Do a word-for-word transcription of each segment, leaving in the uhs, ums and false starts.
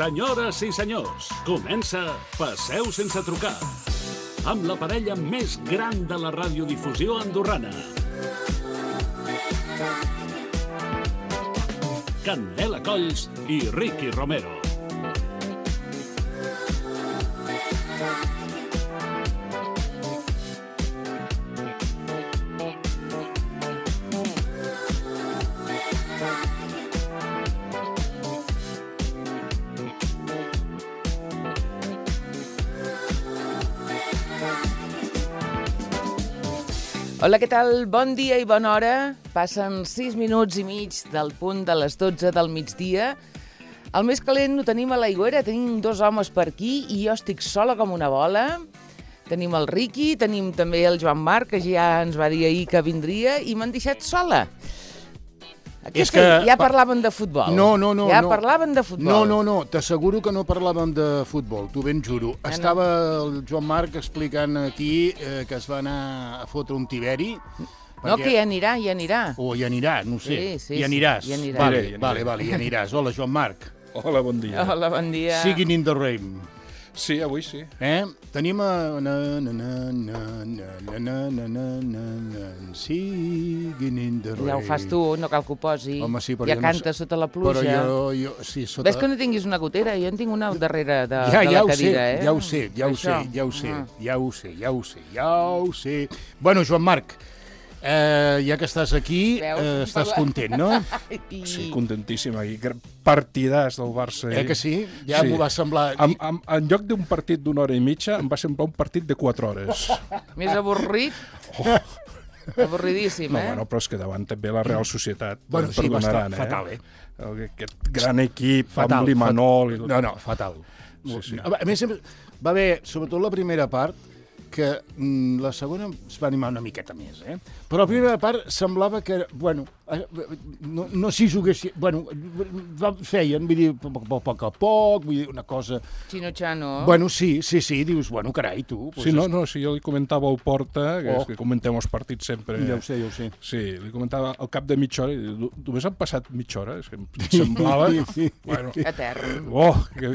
Senyores i senyors, comença Passeu sense trucar, amb la parella més gran de la radiodifusió andorrana. Candela Colls i Ricky Romero. Hola, què tal? Bon dia i bona hora. Passen sis minuts i mig del punt de les dotze del migdia. El més calent ho tenim a l'Aigüera, tenim dos homes per aquí i jo estic sola com una bola. Tenim el Ricky, tenim també el Joan Marc, que ja ens va dir ahir que vindria, i m'han deixat sola. Aquesta, que... Ja parlaven de futbol. No, no, no. Ja no. parlaven de futbol. No, no, no. T'asseguro que no parlàvem de futbol, t'ho ben juro. Ah, Estava no. el Joan Marc explicant aquí eh, que es va anar a fotre un tiberi. No, perquè... que ja anirà, ja anirà. O hi anirà, no ho sé. Sí, sí, hi aniràs. Sí, hi anirà. Vale, Aniré, vale, vale, hi aniràs. Hola, Joan Marc. Hola, bon dia. Hola, bon dia. Singing in the rain. Sí, avui sí. Eh? Tenim a... Na, na, na, na, na, na, na, na, na, na, singing in the rain. Ja ho fas tu, no cal que ho posi. Home, sí, però ja jo canta no... sota la pluja. Però jo... jo sí, sota... Ves que no tinguis una gotera? Jo en tinc una darrere de, ja, de ja la cadira, sé, eh? Ja ho sé, ja ho Això. sé, ja ho sé, Ah. ja ho sé, ja ho sé, ja ho sé. Bueno, Joan Marc, eh, ja que estàs aquí, eh, estàs content, no? I... Sí, contentíssim. Aquí. Partidàs del Barça. Eh que sí? Ja sí. m'ho va semblar... En, en, en lloc d'un partit d'una hora i mitja, em va semblar un partit de quatre hores. Més avorrit? Oh. Avorridíssim, No, eh? bueno, però és que davant també la Real Societat. Bueno, sí, va estar fatal, eh? eh? Aquest gran equip, Fatal, amb l'Imanol... fatal. No, no, fatal. Sí, sí. A més, va haver, sobretot la primera part, que mm, la segona es va animar una miqueta més, eh? Però la primera part semblava que, bueno, no, no s'hi jugués... Bueno, feien, vull dir, a poc a poc, vull dir, una cosa... Xino-xano. Bueno, sí, sí, sí, dius, bueno, carai, tu... Pues Sí, no, no, si jo li comentava al Porta, que, Oh. és que comentem els partits sempre... Ja ho sé, ja ho sé. Sí, li comentava al cap de mitja hora, i diu, només han passat mitja hora, és que em semblava... Sí, sí. Bueno, Etern. oh, que,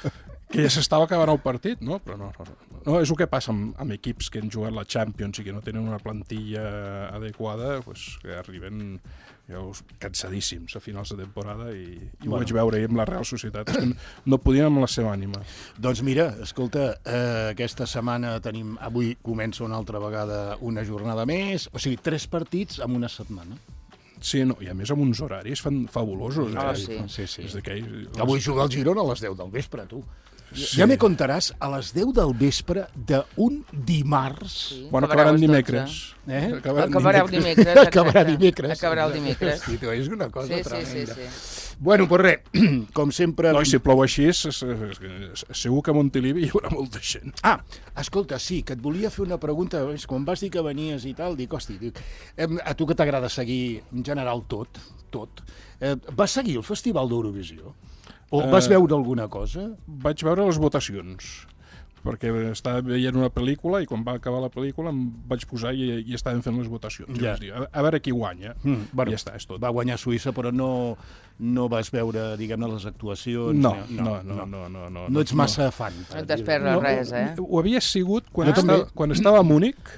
que ja s'estava acabant el partit, no? Però no, no, no és el que passa amb, amb equips que han jugat la Champions i que no tenen una plantilla adequada, pues, que arriben ja, cansadíssims a finals de temporada i, i bueno. Ho vaig veure ahir amb la Real Societat, que no podien amb la seva ànima. Doncs mira, escolta, eh, aquesta setmana tenim, avui comença una altra vegada una jornada més, o sigui, tres partits en una setmana. Sí, no, i a més amb uns horaris fan fabulosos. Ah, eh? sí. Sí, sí. Des de que, Avui juga el Girona a les deu del vespre, tu. Sí. Ja me contaràs a les deu del vespre d'un dimarts... Sí. Bueno, Acabarà acabaran les dimecres. Eh? Acabarà el dimecres. Acabarà exacte. dimecres. Acabarà el dimecres. Hosti, tu, és una cosa Sí, sí, sí, tremenda. sí. Bueno, pues res, com sempre... No, i si plou així, és, és, és, segur que a Montilivi hi haurà molta gent. Ah, escolta, sí, que et volia fer una pregunta. Quan vas dir que venies i tal, dic, hosti, dic, eh, a tu que t'agrada seguir en general tot, tot, eh, vas seguir el Festival d'Eurovisió? O vas Eh, veure alguna cosa? Vaig veure les votacions, perquè estava veient una pel·lícula i quan va acabar la pel·lícula em vaig posar i, i estaven fent les votacions. Ja. Ja. A, a veure qui guanya. Mm, bueno, I ja està, és tot. Va guanyar Suïssa, però no, no vas veure, diguem-ne, les actuacions? No, no, no, no, no, no. No ets massa fan. No et desperres No, res, eh? Ho havia sigut quan, Jo també. estava, quan estava a Múnich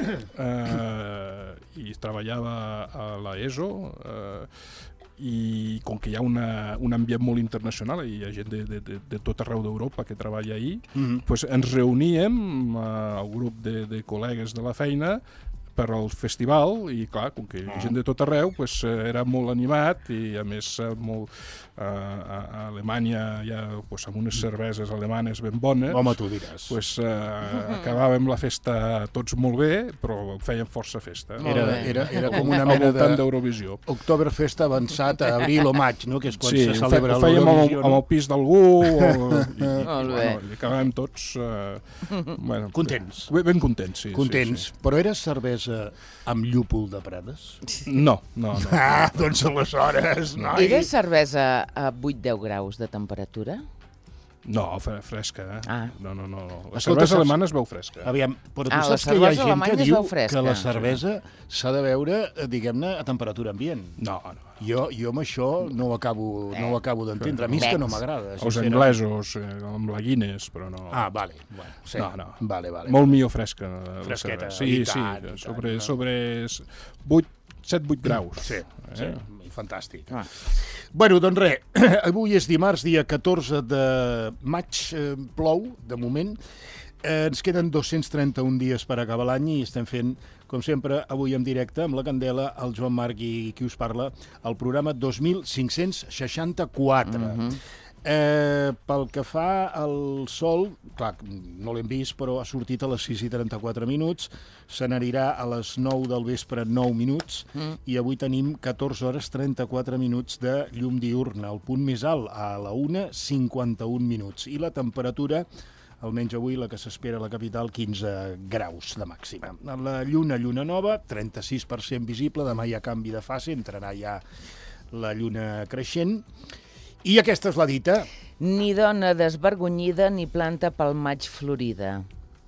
eh, i treballava a l'ESO, eh, i com que hi ha una, un ambient molt internacional i hi ha gent de, de, de, de tot arreu d'Europa que treballa ahir, Mhm. pues ens reuníem eh, el grup de, de col·legues de la feina per al festival i clar, com que hi ha gent de tot arreu, pues, era molt animat i a més molt, eh, a, a Alemanya hi ha pues, amb unes cerveses alemanes ben bones. Home, tu diràs. Pues, eh, acabàvem la festa tots molt bé, però fèiem força festa. Molt Era, bé. era, era com una Al mena voltant de... d'Eurovisió. Oktoberfest avançat a abril o maig, no? Que és quan Sí, se ho fe- celebra ho fèiem amb, l'Eurovisió. el- amb el pis d'algú o, i, i, Molt bé. bueno, i acabàvem tots eh, bueno, Contents. Ben, ben contents, sí. Contents. Sí, sí. Però era cervesa amb llúpol de Prades? No, no, no. Ah, doncs aleshores, noi. Era cervesa a vuit deu graus de temperatura? No, fresca, eh? Ah. No, no, no. La Escolta, cervesa saps- alemana es veu fresca. Aviam, però tu Ah, la saps que hi ha cervesa gent alemanya que es diu veu fresca. que la cervesa s'ha de beure, eh, diguem-ne, a temperatura ambient. No, no. Jo, jo amb això no ho acabo, no ho acabo d'entendre. A mi és que no m'agrada. Els sincerament. anglesos, eh, amb la Guinness, però no... Ah, vale. Bueno, sí. No, no. Vale, vale. Molt millor fresca. la Fresqueta, cervesa. i Sí, tant, i sí, tant, sobre, no? sobre vuit, set vuit graus. Sí, sí, Eh? fantàstic. Ah. Bueno, doncs res, avui és dimarts, dia catorze de maig, eh, plou, de moment. Eh, ens queden dos-cents trenta-un dies per acabar l'any i estem fent, com sempre, avui en directe, amb la Candela, el Joan Marc i qui us parla, el programa dos mil cinc-cents seixanta-quatre. Mhm. Eh, pel que fa al sol, clar, no l'hem vist, però ha sortit a les sis i trenta-quatre minuts, se n'anirà a les nou del vespre, nou minuts, Mm. i avui tenim catorze hores trenta-quatre minuts de llum diurna, el punt més alt, a la una cinquanta-un minuts. I la temperatura, almenys avui la que s'espera a la capital, quinze graus de màxima. La lluna, lluna nova, trenta-sis per cent visible, demà hi ha canvi de fase, entrarà ja la lluna creixent. I aquesta és la dita. Ni dona desvergonyida ni planta pel maig florida.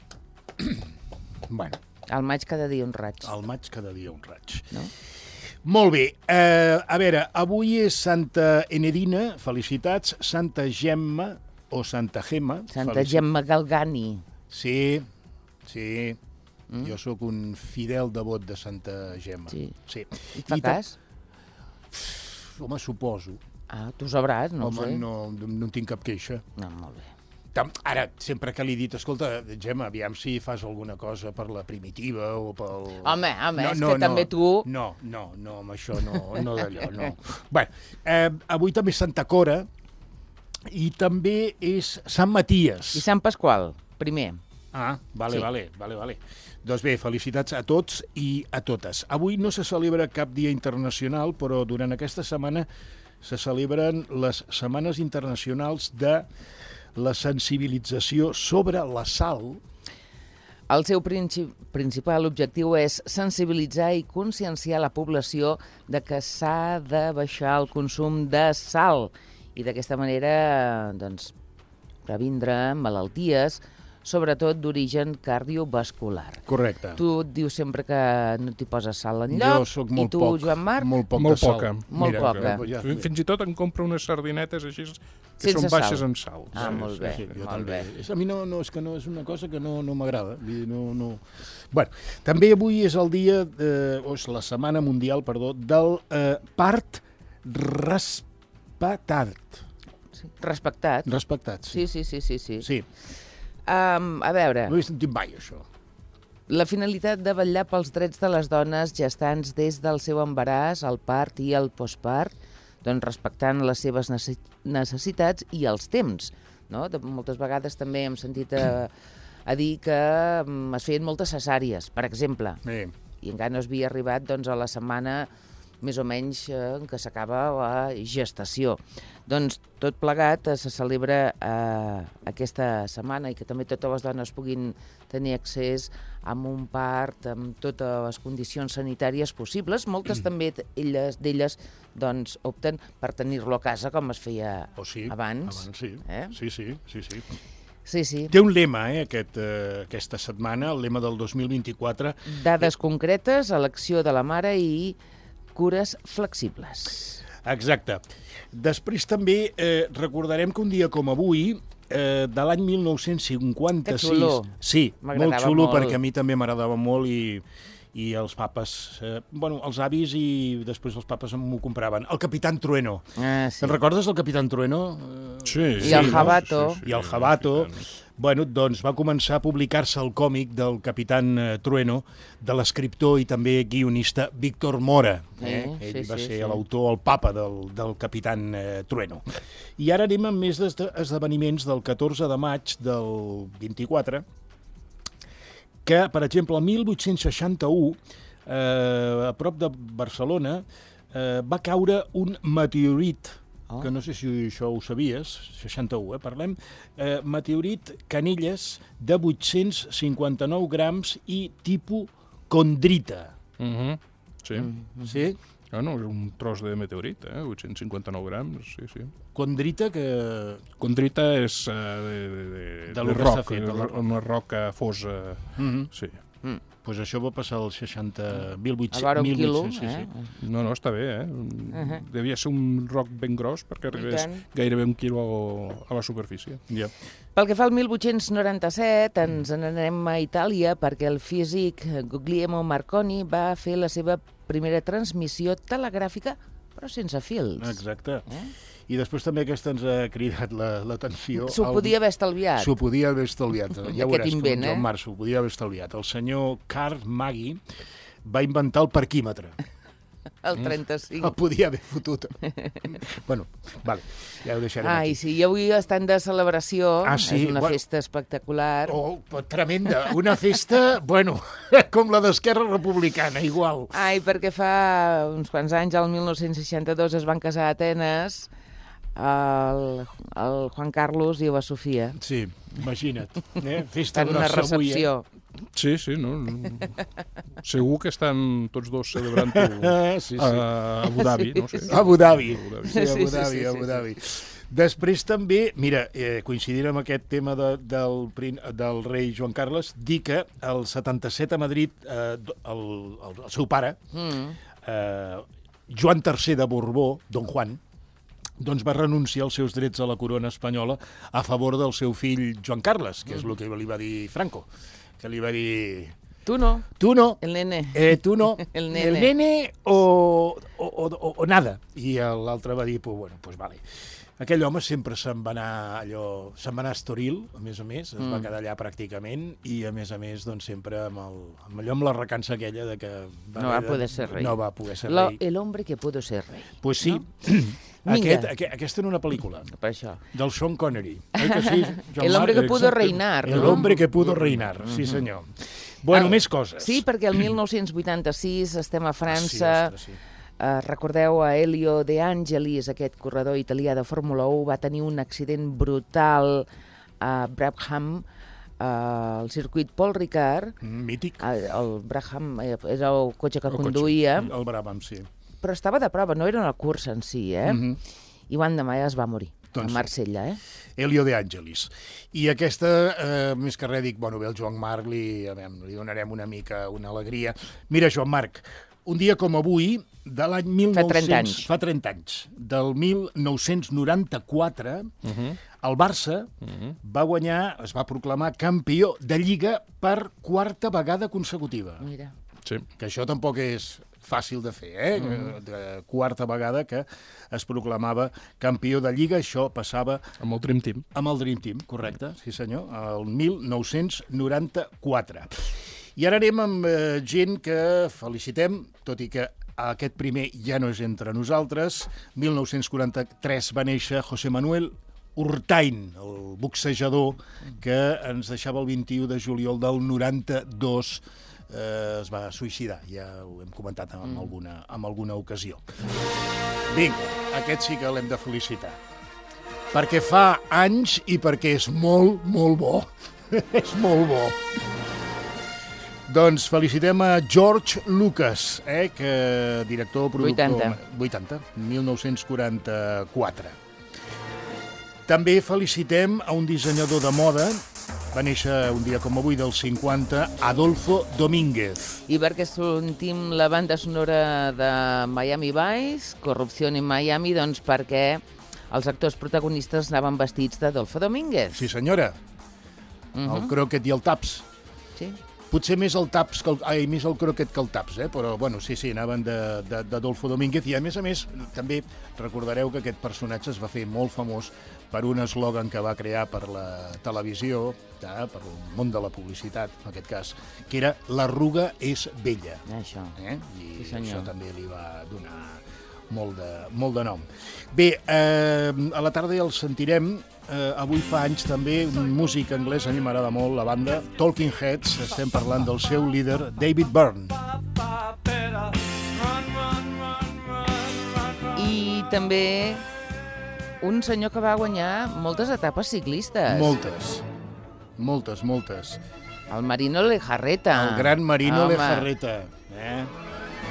Bueno, Al maig cada dia un raig. al maig cada dia un raig. No? Molt bé. Eh, a veure, avui és Santa Enedina, felicitats. Santa Gemma o Santa Gemma. Santa felici- Gemma Galgani. Sí, sí. Mm? Jo sóc un fidel devot de Santa Gemma. Sí. sí. I fa I ta- cas? Home, suposo. Ah, tu sabràs, no Home, ho sé. no, no en tinc cap queixa. No, molt bé. Tam- Ara, sempre que li he dit, escolta, Gemma, aviam si fas alguna cosa per la primitiva o pel... Home, home, és que també tu- No, no, no, amb això no, no d'allò, no. Bé, eh, avui també és Santa Cora i també és Sant Maties. I Sant Pasqual, primer. Ah, vale, Sí. vale, vale, vale. Doncs bé, felicitats a tots i a totes. Avui no se celebra cap dia internacional, però durant aquesta setmana se celebren les setmanes internacionals de la sensibilització sobre la sal. El seu princi principal objectiu és sensibilitzar i conscienciar la població de que s'ha de baixar el consum de sal i d'aquesta manera doncs, previndre malalties, sobretot d'origen cardiovascular. Correcte. Tu et dius sempre que no t'hi poses sal enlloc, Jo sóc molt i tu, poc, Joan Marc? molt poc Molt de sal. poca. Molt Mira, poca. que ja- Fins i tot em compro unes sardinetes així que Sense són baixes sal. en sal. Ah, molt bé. Sí, jo molt també. bé. És, a mi no, no, és que no és una cosa que no, no m'agrada. Vull dir, No, no... Bueno, també avui és el dia, eh, o és la setmana mundial, perdó, del eh, part respectat. Sí. Respectat. Respectat, sí. Sí, sí, sí, sí. sí. Sí, Um, a veure, no he sentit mai, això. la finalitat de vetllar pels drets de les dones gestants des del seu embaràs, el part i el postpart, doncs respectant les seves necess necessitats i els temps. No? De, moltes vegades també hem sentit a, a dir que um, es feien moltes cesàries, per exemple, Bé, i encara no es havia arribat doncs, a la setmana més o menys eh, en què s'acaba la gestació. Doncs tot plegat eh, se celebra eh, aquesta setmana i que també totes les dones puguin tenir accés a un part amb totes les condicions sanitàries possibles. Moltes també elles d'elles doncs, opten per tenir-lo a casa, com es feia o sí, abans. abans sí. Eh? Sí, sí, sí, sí. Sí, sí. Té un lema, eh, aquest, eh, aquesta setmana, el lema del dos mil vint-i-quatre. Dades concretes, elecció de la mare i cures flexibles. Exacte. Després també eh, recordarem que un dia com avui, eh, de l'any mil nou-cents cinquanta-sis... Que xulo. Sí, molt M'agradava xulo, molt. perquè a mi també m'agradava molt i, i els papes, eh, bueno, els avis i després els papes m'ho compraven. El Capitán Trueno. Ah, sí. Te'n recordes del Capitán Trueno? Eh, Sí, I el Jabato. I el Jabato. Bueno, doncs va començar a publicar-se el còmic del Capitán eh, Trueno, de l'escriptor i també guionista Víctor Mora. Eh? Sí, Ell sí, va sí, ser sí. l'autor, el papa del, del Capitán eh, Trueno. I ara anem amb més esdeveniments del catorze de maig del vint-i-quatre, que, per exemple, el mil vuit-cents seixanta-u, eh, a prop de Barcelona, eh, va caure un meteorit, Oh. que no sé si això ho sabies, seixanta-u, eh, parlem, eh, meteorit Canelles de vuit-cents cinquanta-nou grams i tipus condrita. Uh -huh. Sí. Mm. Sí? Ah, no, és un tros de meteorit, eh? vuit-cents cinquanta-nou grams, sí, sí. Condrita, que... Condrita és uh, de, de, de, De de lo que roc, està fet, de la- una roca fosa, Mhm. sí. Mm. Pues això va passar als seixanta... mil A vuit-cents... vora un quilo, sí, sí. eh? No, no, està bé, eh? Uh-huh. Devia ser un roc ben gros perquè arribés tant. gairebé un quilo a la superfície. Ja. Pel que fa al mil vuit-cents noranta-set, ens n'anem a Itàlia perquè el físic Guglielmo Marconi va fer la seva primera transmissió telegràfica, però sense fils. Exacte. Eh? I després també aquesta ens ha cridat la- l'atenció. S'ho al- podia haver estalviat. S'ho podia haver estalviat. Ja Aquest veuràs com invent, Joan eh? Marc s'ho podia haver estalviat. El senyor Carl Maggi va inventar el parquímetre. El trenta-cinc. El podia haver fotut. Bueno, vale, ja ho deixarem Ai, aquí. sí, i avui estan de celebració. Ah, sí? És una Bueno. festa espectacular. Oh, tremenda. Una festa, bueno, com la d'Esquerra Republicana, igual. Ai, perquè fa uns quants anys, el mil nou-cents seixanta-dos, es van casar a Atenes el, el Juan Carlos i la Sofia. Sí, imagina't. Eh? Festa Estan en una grossa avui, eh? recepció. Sí, sí, no? Segur que estan tots dos celebrant-ho Ah, sí, sí. a Abu Dhabi, no sé. Abu Dhabi. Abu Dhabi. Sí, Abu Sí, sí, Dhabi, sí, Abu sí, Dhabi. Després també, mira, eh, coincidint amb aquest tema de, del, prin- del rei Joan Carles, dir que el setanta-set a Madrid, eh, el, el, el seu pare, Mm. eh, Joan tercer de Borbó, don Juan, doncs va renunciar als seus drets a la corona espanyola a favor del seu fill Joan Carles, que és el que li va dir Franco, que li va dir... Tu no, Tu no, el nene. eh, tu no, El nene. el nene o, o, o, o nada. I l'altre va dir, pues, bueno, pues vale. Aquell home sempre se'n va anar allò, se'n va anar a Estoril, a més a més, es mm. va quedar allà pràcticament, i a més a més, doncs sempre amb, el, amb allò amb la recança aquella de que... No va haver de- poder ser rei. No va poder ser Lo, rei. el hombre que pudo ser rei. Pues sí, No? aquest, Vinga. aquest, aquesta era una pel·lícula Per això. del Sean Connery. Oi que sí, Joan El hombre Marc? que pudo Exacte. reinar, El no? hombre que pudo reinar, sí senyor. Bueno, Ah, més coses. Sí, perquè el mil nou-cents vuitanta-sis estem a França. Sí, ostres, sí. Uh, recordeu a Elio De Angelis, aquest corredor italià de Fórmula u, va tenir un accident brutal a Brabham, uh, al circuit Paul Ricard. Mític. El, el Brabham eh, era el cotxe que El cotxe. conduïa, El Brabham, sí. però estava de prova, no era una cursa en si, eh? Mhm. I l'endemà ja es va morir, Doncs a sí. Marsella, eh? Elio De Angelis. I aquesta, eh, més que res, dic, bueno, bé, el Joan Marc li, a veure, li donarem una mica una alegria. Mira, Joan Marc, un dia com avui, de l'any mil nou-cents... Fa trenta anys. Fa trenta anys. Del mil nou-cents noranta-quatre, Uh -huh. el Barça Uh -huh. va guanyar, es va proclamar campió de Lliga per quarta vegada consecutiva. Mira. Sí. Que això tampoc és fàcil de fer, eh? Mm. De quarta vegada que es proclamava campió de Lliga, això passava Amb el Dream Team. amb el Dream Team, correcte, sí senyor, el mil nou-cents noranta-quatre. I ara anem amb eh, gent que felicitem, tot i que aquest primer ja no és entre nosaltres. mil nou-cents quaranta-tres va néixer José Manuel Urtain, el boxejador que ens deixava el vint-i-u de juliol del noranta-dos. Eh, es va suïcidar, ja ho hem comentat en, mm. alguna, en alguna ocasió. Vinga, aquest sí que l'hem de felicitar. Perquè fa anys i perquè és molt, molt bo. És molt bo. Doncs felicitem a George Lucas, eh, que director, productor... vuitanta. vuitanta, mil nou-cents quaranta-quatre. També felicitem a un dissenyador de moda, va néixer un dia com avui del cinquanta, Adolfo Domínguez. I perquè sentim la banda sonora de Miami Vice, Corrupció en Miami, doncs perquè els actors protagonistes anaven vestits d'Adolfo Domínguez. Sí, senyora. Uh -huh. El croquet i el taps. Sí. Potser més el taps que el, ai, més el croquet que el taps, eh? Però bueno, sí, sí, anaven d'Adolfo Domínguez i a més a més també recordareu que aquest personatge es va fer molt famós per un eslògan que va crear per la televisió, eh? Per el món de la publicitat, en aquest cas, que era l'arruga és vella. Això. Eh? I Sí, senyor. això també li va donar molt de, molt de nom. Bé, eh, a la tarda ja el sentirem. Eh, avui fa anys també un músic anglès, a mi m'agrada molt la banda, Talking Heads, estem parlant del seu líder, David Byrne. I també un senyor que va guanyar moltes etapes ciclistes. Moltes, moltes, moltes. El Marino Lejarreta. El gran Marino Home. Lejarreta. Eh?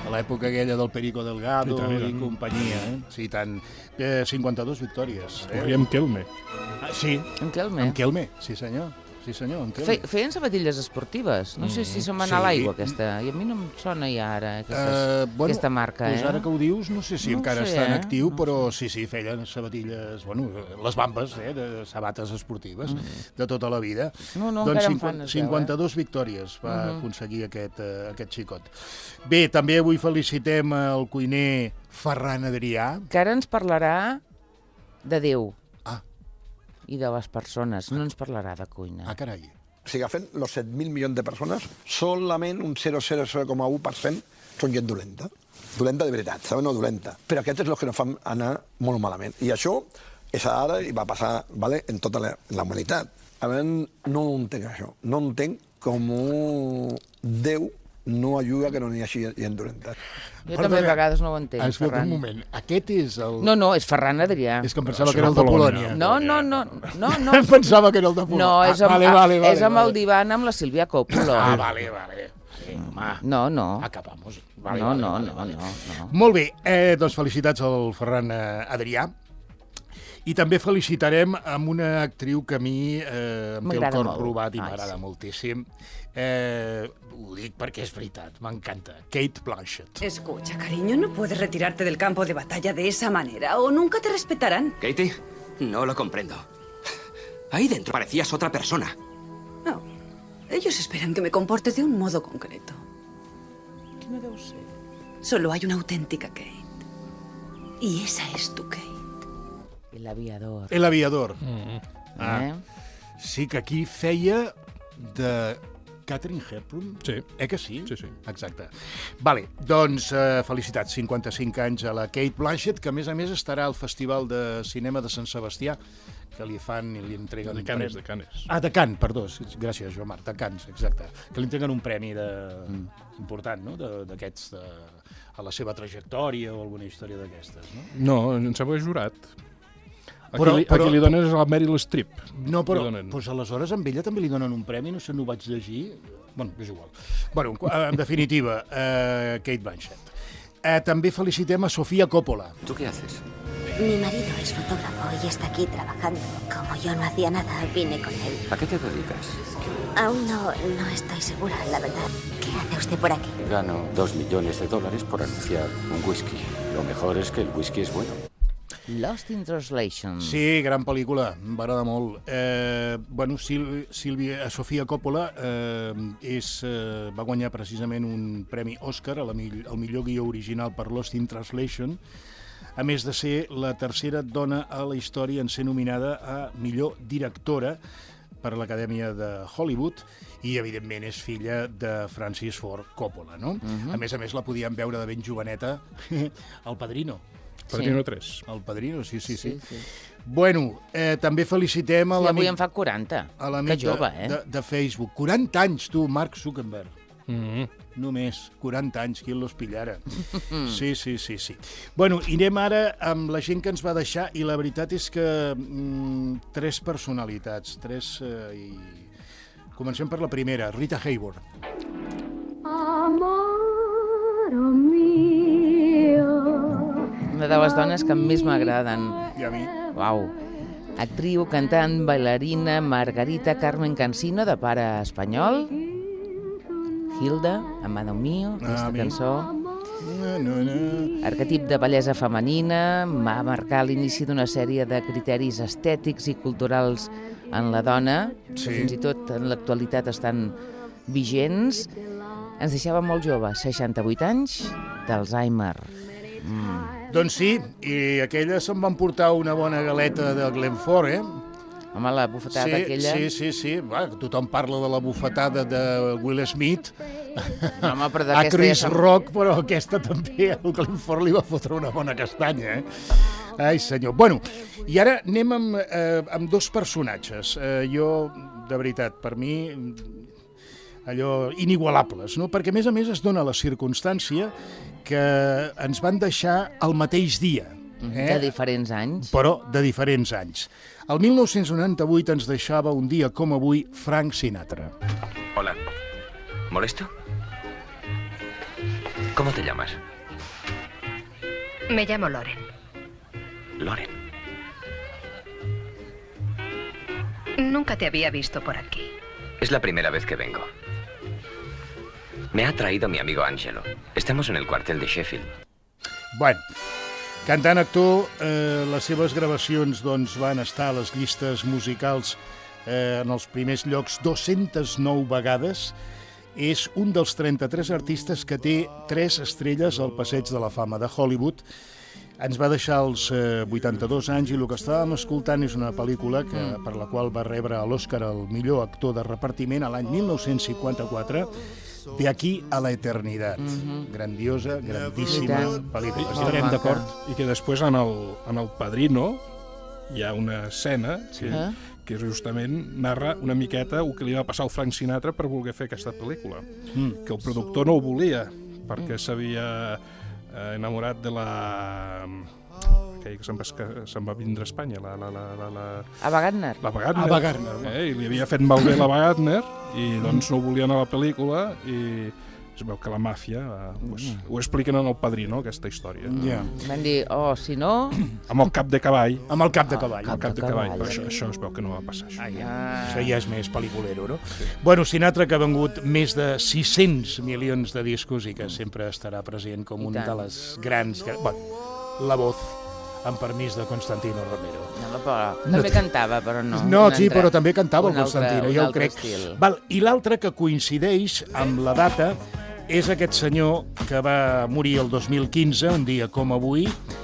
a l'època aquella del Perico Delgado I, tant, i, tant. i companyia. Eh? Sí, tant. Eh, cinquanta-dues victòries. Eh? Corria amb Kelme. Ah, sí, En Kelme. amb Kelme, sí senyor. Sí senyor, amb Kelme. Fe, feien sabatilles esportives. No sé si se'n va anar Sí. a l'aigua, aquesta. I a mi no em sona ja ara aquestes, Uh, bueno, aquesta marca, doncs eh? ara que ho dius, no sé si No ho encara sé, està en eh? actiu, No ho però sí, sí, feien sabatilles, bueno, les bambes, eh, de sabates esportives, Mm. de tota la vida. No, no, doncs encara en cinquanta- fan, es veu, eh? cinquanta-dues victòries va Mhm. aconseguir aquest, uh, aquest xicot. Bé, també avui felicitem el cuiner Ferran Adrià. Que ara ens parlarà de Déu. Ah. I de les persones. No ens parlarà de cuina. Ah, carai. Si agafem els set mil milions de persones, solament un zero coma zero coma u per cent són gent dolenta. Dolenta de veritat, saben? No dolenta. Però aquests és els que ens fan anar molt malament. I això és ara i va passar, vale, en tota la, la humanitat. A veure, no ho entenc, això. No entenc com Déu no ajuda que no n'hi hagi gent dolenta. Jo Perdona. també a vegades no ho entenc, Escolta, Ferran. un moment, aquest és el... No, no, és Ferran Adrià. És que em pensava Això que era el de de Polònia. Polònia. No, no, no, no, no. Em pensava que era el de Polònia. No, és amb, ah, vale, vale, vale, és amb vale. el divan amb la Sílvia Coppola. Ah, vale, vale. Sí, home, No, no. acabamos. Vale, No, vale, no, vale, no, vale. no, no. Molt bé, eh, doncs felicitats al Ferran eh, Adrià. I també felicitarem amb una actriu que a mi eh, em té el M'agrada cor molt. robat i Ai, m'agrada sí. moltíssim. Eh, ho dic perquè és veritat, m'encanta. Kate Blanchett. Escucha, cariño, no puedes retirarte del campo de batalla de esa manera o nunca te respetarán. Katie, no lo comprendo. Ahí dentro parecías otra persona. No, ellos esperan que me comporte de un modo concreto. Quina deu ser? Solo hay una auténtica Kate. Y esa es tu Kate. El aviador. El aviador. Ah. Eh? Sí que aquí feia de Katharine Hepburn. Sí. Eh que sí? Sí, sí. Exacte. Vale, doncs eh, felicitats, cinquanta-cinc anys a la Kate Blanchett, que a més a més estarà al Festival de Cinema de Sant Sebastià, que li fan i li entreguen De un Canes, premi. de Canes. Ah, de Cannes, perdó. Sí, gràcies, Joan Marc, de Cannes, exacte. Que li entreguen un premi de... important, no?, De- d'aquests, de... a la seva trajectòria o alguna història d'aquestes, no? No, em sembla que és jurat. Aquí, Però- li, però- aquí li donen és a la Meryl Streep. No, però Li donen. doncs aleshores amb ella també li donen un premi, no sé, no ho vaig llegir. Bueno, és igual. Bueno, en, en definitiva, eh, Kate Blanchett. Eh, també felicitem a Sofia Coppola. ¿Tú qué haces? Mi marido es fotógrafo y está aquí trabajando. Como yo no hacía nada, vine con él. ¿A qué te dedicas? Aún no, no estoy segura, la verdad. ¿Qué hace usted por aquí? Gano dos millones de dólares por anunciar un whisky. Lo mejor es que el whisky es bueno. Lost in Translation. Sí, gran pel·lícula, m'agrada molt. Eh, bueno, Sil Sílvia, Sofia Coppola eh, és, eh, va guanyar precisament un premi Oscar a la, mill al millor guió original per Lost in Translation, a més de ser la tercera dona a la història en ser nominada a millor directora per l'Acadèmia de Hollywood i, evidentment, és filla de Francis Ford Coppola, no? Uh-huh. A més a més, la podíem veure de ben joveneta al Padrino. Padrino tres. El Padrino, sí, sí, sí. Sí, sí. Bueno, eh, també felicitem a Sí, avui l'amic en fa quaranta. a Que l'amic jove, de, eh? de, de Facebook. quaranta anys, tu, Mark Zuckerberg. Mm -hmm. Només, quaranta anys, qui los pillara. Sí, sí, sí, sí. Bueno, i anem ara amb la gent que ens va deixar, i la veritat és que mm, tres personalitats, tres... Eh, i... Comencem per la primera, Rita Hayworth. Una de les dones que més m'agraden. I a mi? Uau. Actriu, cantant, bailarina, Margarita Carmen Cansino, de pare espanyol. Hilda, Amado Mío, aquesta mi. cançó. No, no, no. Arquetip de bellesa femenina, va marcar l'inici d'una sèrie de criteris estètics i culturals en la dona, Sí. que fins i tot en l'actualitat estan vigents. Ens deixava molt jove, seixanta-vuit anys, d'Alzheimer. Doncs sí, i aquella se'n van portar una bona galeta de Glenford, eh? Home, la bufetada Sí, aquella... sí, sí, sí. Va, tothom parla de la bufetada de Will Smith, No, home, però a d'aquesta Chris ja som- Rock, però aquesta també, el Glenford li va fotre una bona castanya, eh? Ai, senyor. Bueno, i ara anem amb, eh, amb dos personatges. Eh, jo, de veritat, per mi, allò inigualables, no? Perquè, a més a més, es dona la circumstància que ens van deixar el mateix dia. Eh? de diferents anys. Però de diferents anys. El mil nou-cents noranta-vuit ens deixava un dia com avui Frank Sinatra. Hola. ¿Molesto? ¿Cómo te llamas? Me llamo Loren. Loren. Nunca te había visto por aquí. Es la primera vez que vengo. Me ha traído mi amigo Angelo. Estamos en el cuartel de Sheffield. Bueno, cantant actor, eh, les seves gravacions doncs, van estar a les llistes musicals eh, en els primers llocs dues-centes nou vegades. És un dels trenta-tres artistes que té tres estrelles al Passeig de la Fama de Hollywood. Ens va deixar als eh, vuitanta-dos anys i el que estàvem escoltant és una pel·lícula que, per la qual va rebre l'Oscar al millor actor de repartiment a l'any mil nou-cents cinquanta-quatre, De aquí a la eternitat. Mm-hmm. Grandiosa, grandíssima pel·lícula. Estarem d'acord. I que després en el, en el Padrino hi ha una escena que, Eh? que justament narra una miqueta el que li va passar al Frank Sinatra per voler fer aquesta pel·lícula. Mm. Que el productor no ho volia, perquè s'havia eh, enamorat de la... aquell que se'n va, se va vindre a Espanya, la... la, la, la, la... Ava Gardner. L'Ava Gardner. Ava Gardner. Eh, I li havia fet malbé l'Ava Gardner, i doncs no ho volien a la pel·lícula, i es veu que la màfia eh, pues, ho expliquen en el Padrino, aquesta història. Ja. Van dir, oh, si no... Amb el cap de cavall. Amb el cap de cavall. Amb el cap de cavall, però això, això es veu que no va passar. Això. Ah, ja. Això ja és més pel·liculero, no? Sí. Bueno, Sinatra, que ha vengut més de sis-cents milions de discos i que sempre estarà present com un de les grans... Bueno, la voz, amb permís de Constantino Romero. No, però també cantava, però no. No, Un sí, altre- però també cantava el un altre- Constantino, un jo ho altre crec. estil. Val, i l'altre que coincideix amb la data és aquest senyor que va morir el dos mil quinze, un dia com avui,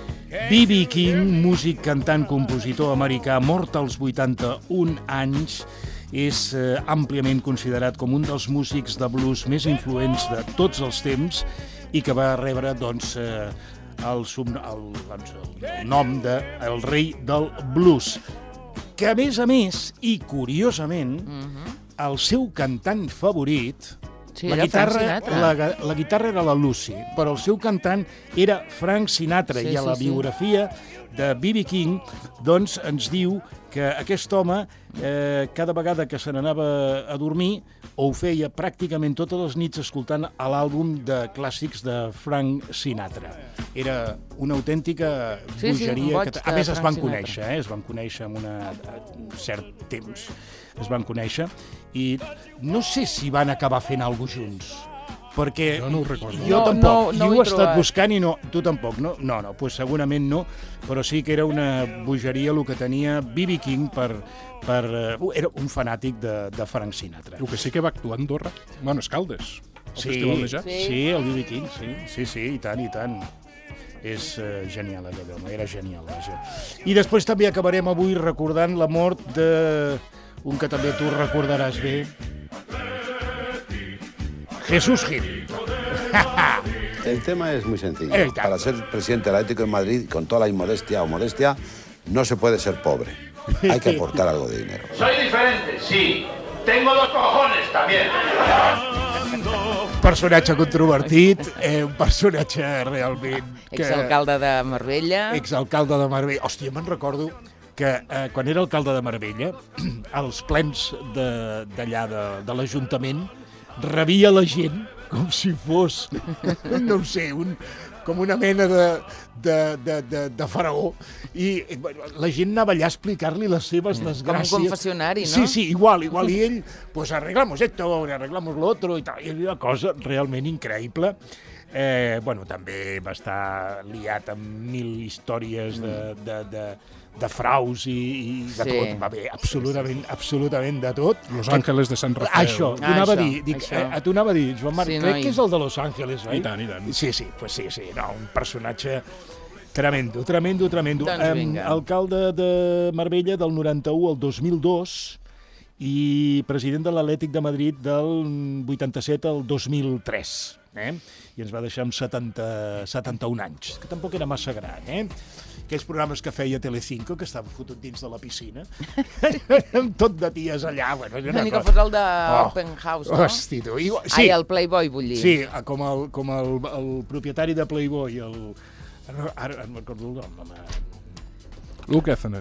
B B King, músic, cantant, compositor americà, mort als vuitanta-un anys, és eh, àmpliament considerat com un dels músics de blues més influents de tots els temps i que va rebre, doncs, eh, el, sub, el, doncs, el nom de el rei del blues. Que, a més a més, i curiosament, Mhm. el seu cantant favorit... Sí, la era guitarra, Frank Sinatra. la, la guitarra era la Lucy, però el seu cantant era Frank Sinatra, Sí, i a sí, la sí. biografia de B B King doncs, ens diu que aquest home, eh, cada vegada que se n'anava a dormir, ho feia pràcticament totes les nits escoltant a l'àlbum de clàssics de Frank Sinatra. Era una autèntica Sí, sí, un bogeria. boig que, de a més, es Frank van Sinatra. conèixer, eh? es van conèixer en una, un cert temps. Es van conèixer i no sé si van acabar fent alguna cosa junts, perquè Jo no ho recordo. jo No, tampoc, no, no jo ho ho he he estat trobat. buscant i no, tu tampoc, no? No, no, pues segurament no, però sí que era una bogeria el que tenia B B King per... per uh, era un fanàtic de, de Frank Sinatra. El que sí que va actuar a Andorra, bueno, Escaldes, el Sí, Festival de Jazz. sí, sí, el B B King, sí, sí, sí, i tant, i tant. És uh, genial, aquell home, era genial, vaja. I després també acabarem avui recordant la mort de... un que també tu recordaràs bé, Jesús Gil. El tema es muy sencillo. Eh, claro. Para ser presidente del Atlético de Madrid, con toda la inmodestia o modestia, no se puede ser pobre. Hay que aportar algo de dinero. Soy diferente, sí. Tengo dos cojones también. Personatge controvertit, eh, un personatge realment... Que... Exalcalde de Marbella. Exalcalde de Marbella. Hòstia, me'n recordo que eh, quan era alcalde de Marbella, als plens de- d'allà de, de l'Ajuntament, rebia la gent com si fos, no ho sé, un, com una mena de, de, de, de, de faraó, i eh, bueno, la gent anava allà a explicar-li les seves desgràcies. Com un confessionari, no? Sí, sí, igual, igual, i ell, pues arreglamos esto, arreglamos lo otro, i tal, i era una cosa realment increïble. Eh, bueno, també va estar liat amb mil històries de, de, de, de fraus i, i de Sí. tot, va bé, absolutament, absolutament de tot. Los Ángeles de Sant Rafael. Això, t'ho Ah, anava a això, dir, dic, això. eh, a tu anava a dir, Joan Marc, Sí, crec noi. que és el de Los Ángeles, oi? I tant, i tant. Sí, sí, pues sí, sí, no, un personatge tremendo, tremendo, tremendo. Doncs Em, vinga. alcalde de Marbella del noranta-u al dos mil dos i president de l'Atlètic de Madrid del vuitanta-set al dos mil tres. Eh? I ens va deixar amb setanta, setanta-un anys, que tampoc era massa gran, eh? Aquells programes que feia Telecinco, que estava fotut dins de la piscina, amb tot de ties allà. Bueno, era una Ni que cosa- fos el de Oh, Open House, no? Hosti, tu. Igual, sí. Ai, el Playboy, vull dir. Sí, com el, com el, el propietari de Playboy, el... Ara, ara no me'n recordo el nom. home. Luke Hefner.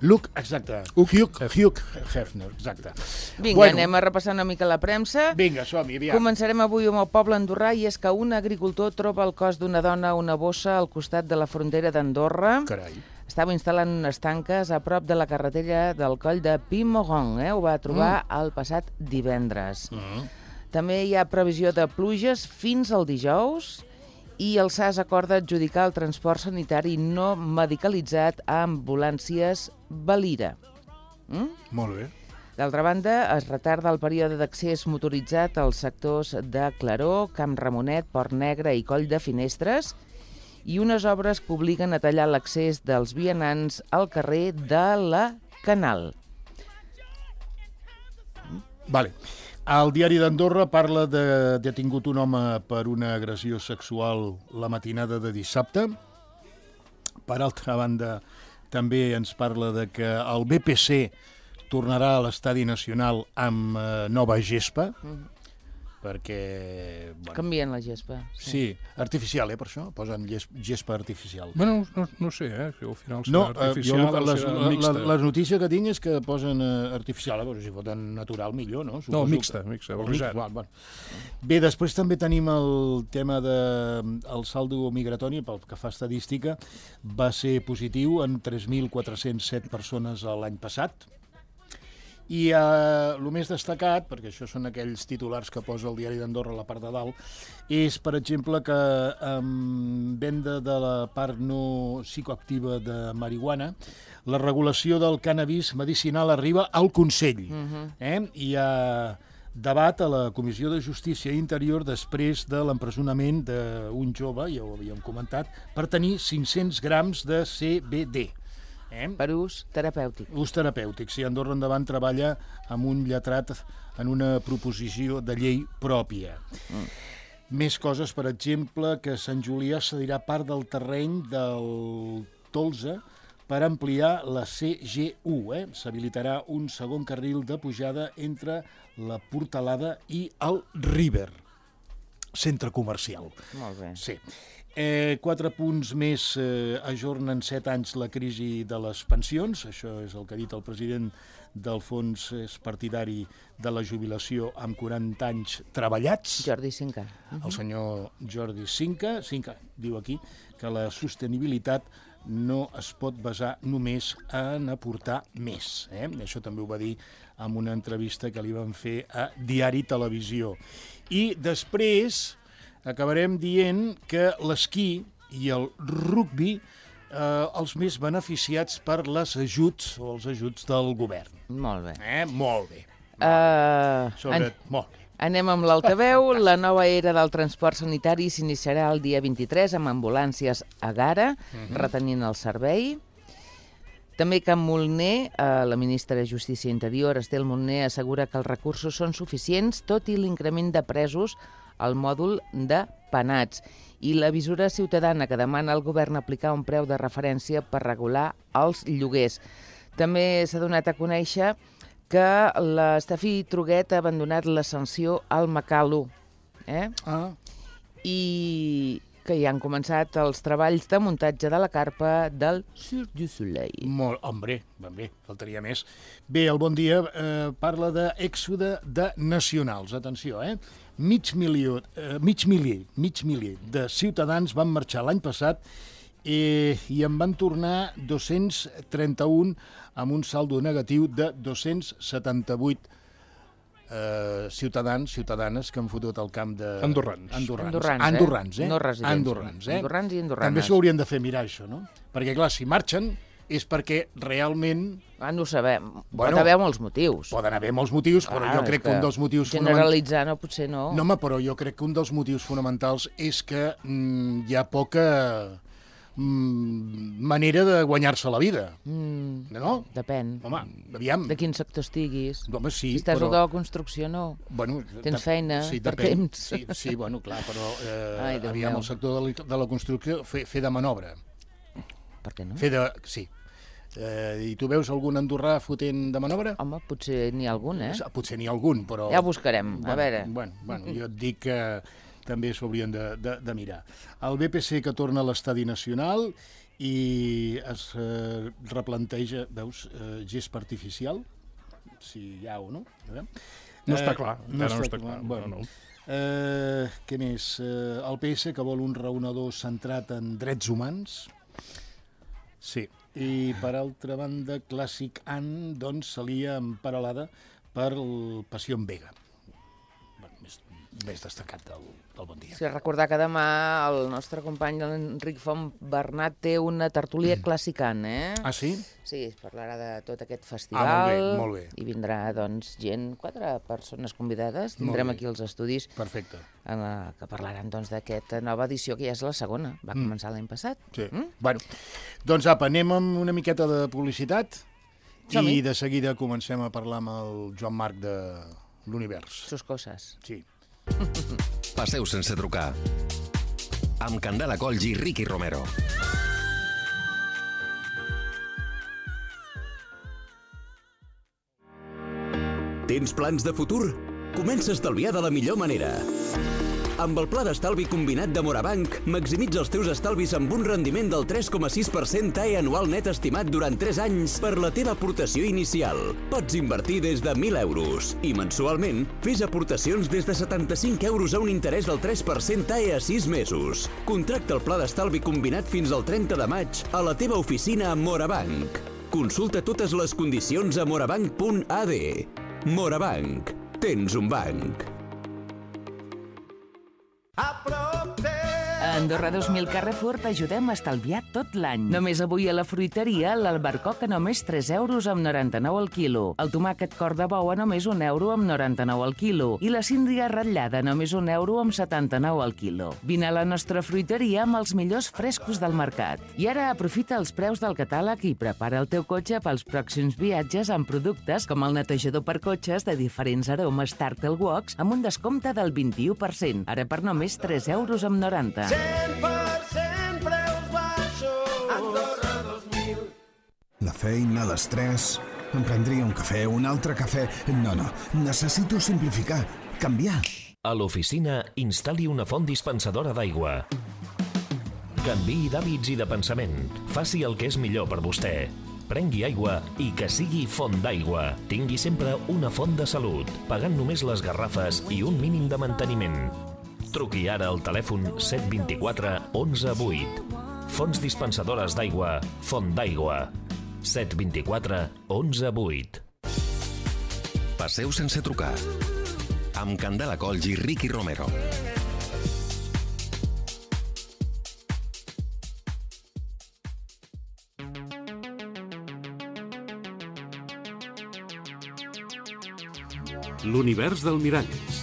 Luke, exacte. Hugh, Hugh Hefner, exacte. Vinga, bueno, anem a repassar una mica la premsa. Vinga, som-hi, aviam. Començarem avui amb el poble andorrà i és que un agricultor troba el cos d'una dona a una bossa al costat de la frontera d'Andorra. Carai. Estava instal·lant unes tanques a prop de la carretera del coll de Pimogon. Eh? Ho va trobar mm. el passat divendres. Mm. També hi ha previsió de pluges fins al dijous i el S A S acorda adjudicar el transport sanitari no medicalitzat a ambulàncies Valira. Mm? Molt bé. D'altra banda, es retarda el període d'accés motoritzat als sectors de Claró, Camp Ramonet, Port Negre i Coll de Finestres i unes obres que obliguen a tallar l'accés dels vianants al carrer de la Canal. Vale. El diari d'Andorra parla de detingut un home per una agressió sexual la matinada de dissabte. Per altra banda, també ens parla de que el B P C tornarà a l'Estadi Nacional amb eh, nova gespa, mm. perquè... Bueno, canvien la gespa. Sí. sí, artificial, eh, per això? Posen gespa artificial. Bueno, no, no sé, eh, si al final serà no, artificial jo, o les, serà mixta. La, la notícia que tinc és que posen eh, artificial, eh, però si foten natural millor, no? Suposo no, mixta, que... mixta, barrejat. Bueno. Bé, després també tenim el tema de el saldo migratori, pel que fa a estadística, va ser positiu en tres mil quatre-cents set persones l'any passat. I eh, el més destacat, perquè això són aquells titulars que posa el diari d'Andorra a la part de dalt, és, per exemple, que amb venda de la part no psicoactiva de marihuana, la regulació del cànnabis medicinal arriba al Consell. Uh-huh. eh? Hi ha debat a la Comissió de Justícia i Interior després de l'empresonament d'un jove, ja ho havíem comentat, per tenir cinc-cents grams de C B D. Eh? Per ús terapèutic. Ús terapèutic. Si Andorra Endavant treballa amb un lletrat en una proposició de llei pròpia. Mm. Més coses, per exemple, que Sant Julià cedirà part del terreny del Tolsa per ampliar la C G U. Eh? S'habilitarà un segon carril de pujada entre la Portalada i el River. Centre comercial. Molt bé. Sí. Eh, quatre punts més eh, ajornen set anys la crisi de les pensions. Això és el que ha dit el president del Fons Partidari de la Jubilació amb quaranta anys treballats. Jordi Cinca. Uh-huh. El senyor Jordi Cinca. Cinca diu aquí que la sostenibilitat no es pot basar només en aportar més. Eh? Això també ho va dir en una entrevista que li van fer a Diari Televisió. I després acabarem dient que l'esquí i el rugbi eh, els més beneficiats per les ajuts o els ajuts del govern. Molt bé. Eh? Molt bé. Uh, Sobre... an... Molt bé. Anem amb l'altaveu. La nova era del transport sanitari s'iniciarà el dia vint-i-tres amb ambulàncies a Gara, uh-huh. retenint el servei. També Can Molner, eh, la ministra de Justícia i Interior, Estel Molner, assegura que els recursos són suficients, tot i l'increment de presos al mòdul de penats. I la visura ciutadana que demana al govern aplicar un preu de referència per regular els lloguers. També s'ha donat a conèixer que l'Estafí Truguet ha abandonat la sanció al Macalo. Eh? Ah. I que ja han començat els treballs de muntatge de la carpa del Cirque du Soleil. Molt, hombre, ben bé, faltaria més. Bé, el Bon Dia eh, parla d'èxode de nacionals. Atenció, eh? Mig milió, eh, mig milió, mig milió de ciutadans van marxar l'any passat eh, i en van tornar dos-cents trenta-un amb un saldo negatiu de dos-cents setanta-vuit Uh, ciutadans, ciutadanes que han fotut al camp de... Andorrans. Andorrans, Andorrans, eh? Andorrans, eh? No residents. Andorrans, eh? Andorrans i andorranes. També s'ho haurien de fer mirar, això, no? Perquè, clar, si marxen és perquè realment... Ah, no ho sabem. Bueno, pot haver molts motius. Poden haver molts motius, però ah, jo crec que, que un dels motius generalitzar, no, potser no. No, home, però jo crec que un dels motius fonamentals és que mm, hi ha poca... manera de guanyar-se la vida. Mm, no? Depèn. Home, aviam. De quin sector estiguis. Home, sí, si estàs però... a la construcció, no. Bueno, tens de... feina sí, per depèn. temps. Sí, sí, bueno, clar, però eh, Ai, aviam, el sector de la, de la construcció, fer, fer de manobra. Per què no? Fer de... Sí. Eh, I tu veus algun andorrà fotent de manobra? Home, potser n'hi ha algun, eh? Potser n'hi ha algun, però... Ja ho buscarem, bueno, a veure. Bueno, bueno, jo et dic que també s'haurien de, de, de mirar. El B P C que torna a l'Estadi Nacional i es eh, replanteja, veus, eh, gespa artificial, si hi ha o no. Eh? No està clar, no, no està està clar. clar. Bueno, no, no. Eh, què més? Eh, el P S que vol un raonador centrat en drets humans. Sí. I per altra banda, Clàssic Ann, doncs, s'alia en paral·lada per el Passió en Vega. Bueno, més, més destacat del, del Bon Dia. Sí, recordar que demà el nostre company Enric Font Bernat té una tertúlia Clàssic Ann, eh? Ah, sí? Sí, es parlarà de tot aquest festival. Ah, molt bé, molt bé. I vindrà, doncs, gent, quatre persones convidades. Tindrem aquí els estudis. Perfecte. En la, que parlaran, doncs, d'aquesta nova edició, que ja és la segona. Va Mm. començar l'any passat. Sí. Mm? Bueno, doncs apa, anem amb una miqueta de publicitat Som-hi. i de seguida comencem a parlar amb el Joan Marc de l'Univers. Sus coses. Sí. Passeu sense trucar. Amb Candela Colls i Ricky Romero. Tens plans de futur? Comença a estalviar de la millor manera. Amb el pla d'estalvi combinat de Morabanc, maximitza els teus estalvis amb un rendiment del tres coma sis per cent T A E anual net estimat durant tres anys per la teva aportació inicial. Pots invertir des de mil euros i mensualment fes aportacions des de setanta-cinc euros a un interès del tres per cent T A E a sis mesos. Contracta el pla d'estalvi combinat fins al trenta de maig a la teva oficina a Morabanc. Consulta totes les condicions a morabanc punt a d. Morabanc. Tens un banc. A Andorra dos mil Carrefour t'ajudem a estalviar tot l'any. Només avui a la fruiteria, l'albercoc a només tres euros amb noranta-nou al quilo. El tomàquet cor de bou a només un euro amb noranta-nou al quilo. I la síndria ratllada a només un euro amb setanta-nou al quilo. Vine a la nostra fruiteria amb els millors frescos del mercat. I ara aprofita els preus del catàleg i prepara el teu cotxe pels pròxims viatges amb productes com el netejador per cotxes de diferents aromes Turtle Wax amb un descompte del vint-i-u per cent. Ara per només tres euros amb noranta. cent per cent preus baixos. Andorra dos mil. La feina, l'estrès... Em prendria un cafè, un altre cafè... No, no, necessito simplificar, canviar. A l'oficina, instal·li una font dispensadora d'aigua. Canviï d'hàbits i de pensament. Faci el que és millor per vostè. Prengui aigua i que sigui font d'aigua. Tingui sempre una font de salut, pagant només les garrafes i un mínim de manteniment. Truqui ara al telèfon set dos quatre onze vuit. Fonts dispensadores d'aigua, Font d'aigua. set dos quatre onze vuit. Passeu sense trucar. Amb Candela Colls i Ricky Romero. L'univers del Miralles.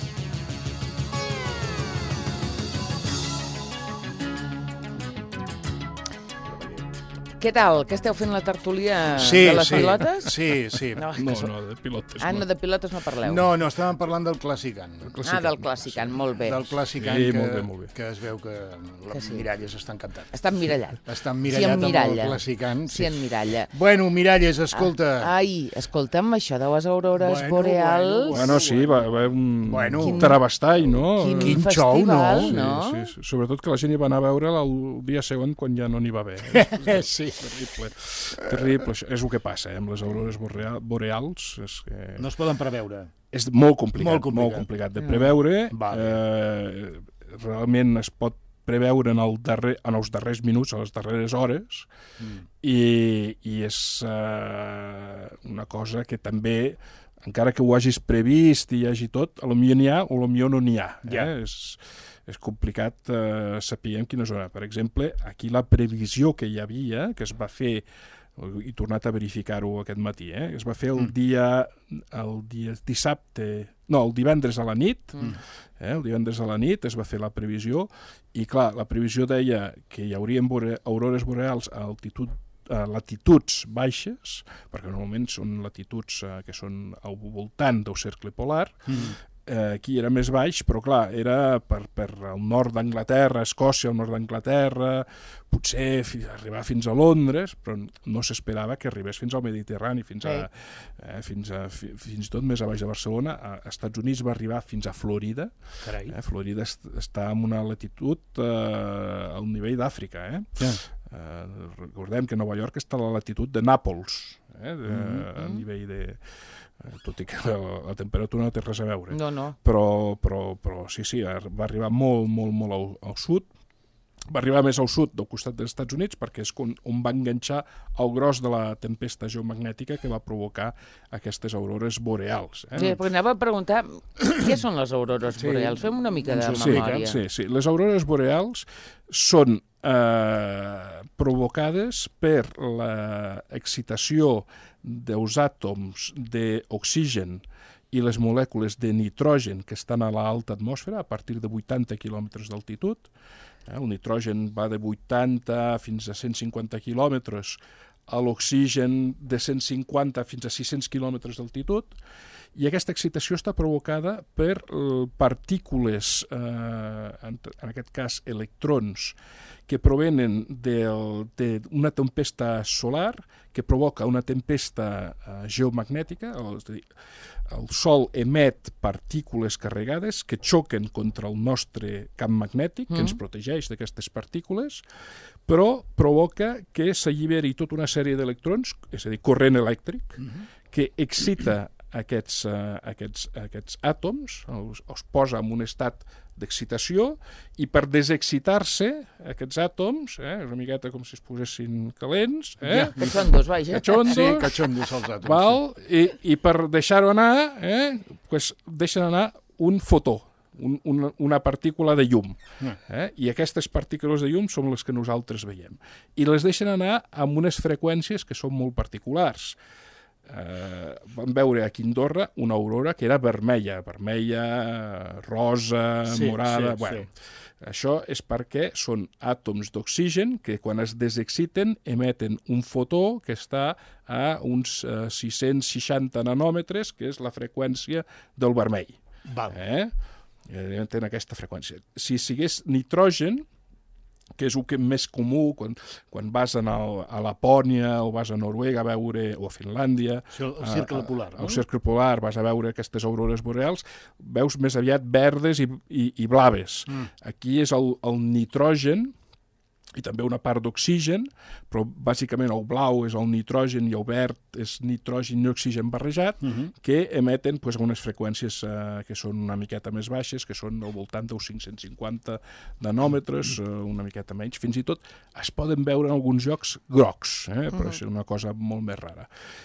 Què tal? Que esteu fent la tertúlia Sí, de les sí. pilotes? Sí, sí. No, No, que- no, de pilotes. Ah, no, de pilotes no parleu. No, no, estàvem parlant del Clàssic Ann. Ah, del Clàssic Ann, molt bé. Del Clàssic Sí, Ann, que, molt bé, molt bé. que es veu que la Que sí. Miralles està encantat. Està emmirallat. Està Sí, emmirallat amb emmiralla. el Clàssic Ann. Sí, emmiralla. Bueno, Miralles, escolta... Ah, ai, escolta'm, això de les aurores Bueno, boreals... Bueno, sí, va haver un Bueno. Quin... terabastall, no? Quin Quin festival, show, no? Sí, sí, sobretot que la gent hi va anar a veure el dia següent quan ja no n'hi va haver. Eh? Sí. Terrible. Terrible, això és el que passa, eh, amb les aurores boreal, boreals. És que... No es poden preveure. És molt complicat, Molt complicat. molt complicat de preveure. Mm. Vale. Eh, realment es pot preveure en, el darrer, en els darrers minuts, a les darreres hores, Mm. i, i és eh, una cosa que també, encara que ho hagis previst i hi hagi tot, a lo millor n'hi ha o a lo millor no n'hi ha. Eh? Ja. És, és complicat eh, saber en quina zona. Per exemple, aquí la previsió que hi havia, que es va fer, he tornat a verificar-ho aquest matí, eh? es va fer el Mm. dia, el dia dissabte, no, el divendres a la nit, Mm. eh? el divendres a la nit es va fer la previsió, i clar, la previsió deia que hi haurien bore, aurores boreals a altitud a latituds baixes, perquè normalment són latituds eh, que són al voltant del cercle polar, Mm. eh, aquí era més baix, però clar, era per, per el nord d'Anglaterra, Escòcia, el nord d'Anglaterra, potser fi, arribar fins a Londres, però no s'esperava que arribés fins al Mediterrani, fins a, eh, fins a fi, fins i tot més a baix de Barcelona. A Estats Units va arribar fins a Florida. Carai. Eh, Florida est està en una latitud eh, al nivell d'Àfrica. Eh? Ja. Eh, recordem que Nova York està a la latitud de Nàpols, eh, de, Mm-hmm. a nivell de... tot i que la, la temperatura no té res a veure. No, no. Però, però, però sí, sí, va arribar molt, molt, molt al, al sud. Va arribar més al sud del costat dels Estats Units perquè és on, on va enganxar el gros de la tempesta geomagnètica que va provocar aquestes aurores boreals. Eh? Sí, perquè anava a preguntar què són les aurores Sí. boreals. Fem una mica de Sí, memòria. Sí, sí. Les aurores boreals són eh, provocades per l'excitació dels àtoms d'oxigen i les molècules de nitrogen que estan a l'alta atmosfera a partir de vuitanta quilòmetres d'altitud. Eh, el nitrogen va de vuitanta fins a cent cinquanta quilòmetres, a l'oxigen de cent cinquanta fins a sis-cents quilòmetres d'altitud, i aquesta excitació està provocada per eh, partícules, eh, en, en aquest cas electrons, que provenen d'una tempesta solar que provoca una tempesta eh, geomagnètica, és a dir, el Sol emet partícules carregades que xoquen contra el nostre camp magnètic, mm. que ens protegeix d'aquestes partícules, però provoca que s'alliberi tota una sèrie d'electrons, és a dir, corrent elèctric, mm-hmm. que excita aquests, uh, aquests, aquests àtoms, els, els posa en un estat d'excitació, i per desexcitar-se, aquests àtoms, eh, una miqueta com si es posessin calents, eh? Ja, cachondos, vaja. Cachondos, Sí, cachondos els àtoms. val? I, i per deixar-ho anar, eh, pues deixen anar un fotó, un, una, una partícula de llum. Eh? I aquestes partícules de llum són les que nosaltres veiem. I les deixen anar amb unes freqüències que són molt particulars. Eh, vam veure aquí a Andorra una aurora que era vermella, vermella, rosa, Sí, morada... sí, bueno, sí. Això és perquè són àtoms d'oxigen que quan es desexciten emeten un fotó que està a uns eh, sis-cents seixanta nanòmetres, que és la freqüència del vermell. Val. Eh? Emeten aquesta freqüència. Si sigués nitrogen, que és el que més comú quan, quan vas a, a Lapònia o vas a Noruega a veure, o a Finlàndia, El, el cercle polar, no? al cercle polar vas a veure aquestes aurores boreals, veus més aviat verdes i, i, i blaves. Mm. Aquí és el, el nitrogen i també una part d'oxigen, però bàsicament el blau és el nitrogen i el verd és nitrogen i oxigen barrejat, Mhm. que emeten pues, unes freqüències eh, que són una miqueta més baixes, que són al voltant dels cinc-cents cinquanta nanòmetres, eh, una miqueta menys. Fins i tot es poden veure en alguns llocs grocs, eh, però Mhm. és una cosa molt més rara.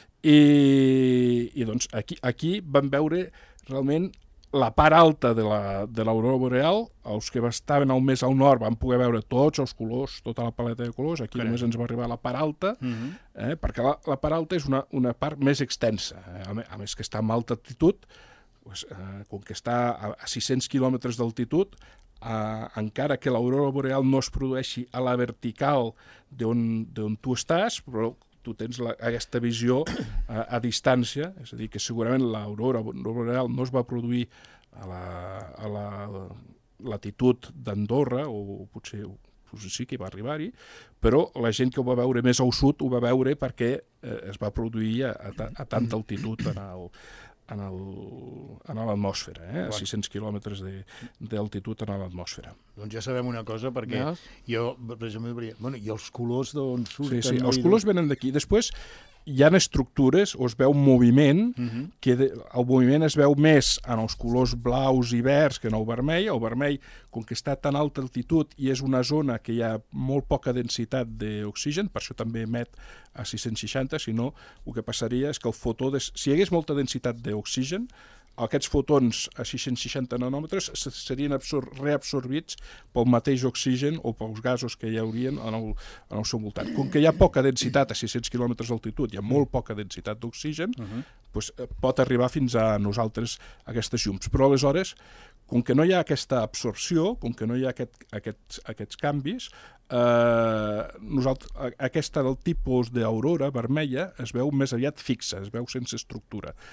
I, i doncs aquí, aquí vam veure realment la part alta de l'aurora boreal. Els que estaven al més al nord van poder veure tots els colors, tota la paleta de colors. Aquí Carai. només ens va arribar la part alta, Mhm. eh, perquè la, la part alta és una, una part més extensa. Eh? A, me- a més que està en alta altitud, pues, eh, com que està a, a sis-cents quilòmetres d'altitud, eh, encara que l'aurora boreal no es produeixi a la vertical d'on d'on tu estàs, però tu tens la, aquesta visió a, a distància, és a dir, que segurament l'aurora boreal no es va produir a la, a la latitud d'Andorra, o potser, potser sí que va arribar-hi, però la gent que ho va veure més al sud ho va veure perquè eh, es va produir a, a, a tanta altitud en el, en el, en l'atmosfera, eh? a Bueno. sis-cents quilòmetres de- d'altitud en l'atmosfera. Doncs ja sabem una cosa, perquè Veus? jo, per exemple, bueno, i els colors d'on surten... Sí, sí, no? els I colors venen d'aquí. Després hi ha estructures, o es veu moviment, Mhm. que de, el moviment es veu més en els colors blaus i verds que en el vermell. El vermell, com que està a tan alta altitud i és una zona que hi ha molt poca densitat d'oxigen, per això també emet a sis-cents seixanta, si no, el que passaria és que el fotó, de, si hi hagués molta densitat d'oxigen, aquests fotons a sis-cents seixanta nanòmetres se- serien absor reabsorbits pel mateix oxigen o pels gasos que hi haurien en el, en el seu voltant. Com que hi ha poca densitat a sis-cents quilòmetres d'altitud, hi ha molt poca densitat d'oxigen, Mhm. doncs, eh, pot arribar fins a nosaltres aquestes llums. Però aleshores, com que no hi ha aquesta absorció, com que no hi ha aquest, aquests, aquests canvis, eh, nosaltres, a- aquesta del tipus d'aurora vermella es veu més aviat fixa, es veu sense estructura.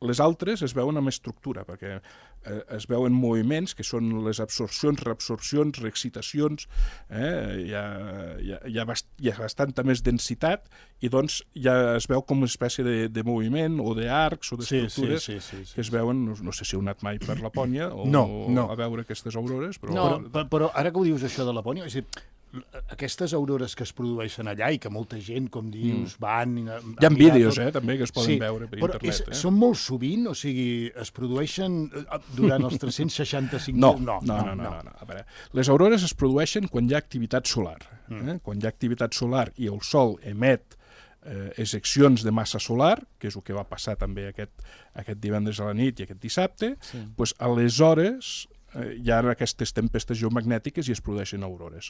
les altres es veuen amb estructura, perquè eh, es veuen moviments, que són les absorcions, reabsorcions, reexcitacions, eh? hi, ha, hi, ha, hi, ha bast hi ha bastanta més densitat, i doncs ja es veu com una espècie de, de moviment, o d'arcs, o d'estructures, sí, sí, sí, sí, que es veuen, no, no sé si heu anat mai per Lapònia, o, no, no. a veure aquestes aurores, però... No. Però, però ara que ho dius això de Lapònia, és a dir, aquestes aurores que es produeixen allà i que molta gent, com dius, mm. van... A, a Hi ha vídeos, tot... eh, també, que es poden sí, veure per però internet. És, eh? Són molt sovint? O sigui, es produeixen durant els tres-cents seixanta-cinc... No, no, no, no, no, no, no. A veure, les aurores es produeixen quan hi ha activitat solar. Eh? Mm. Quan hi ha activitat solar i el Sol emet eh, ejeccions de massa solar, que és el que va passar també aquest, aquest divendres a la nit i aquest dissabte, sí. doncs aleshores eh, hi ha aquestes tempestes geomagnètiques i es produeixen aurores.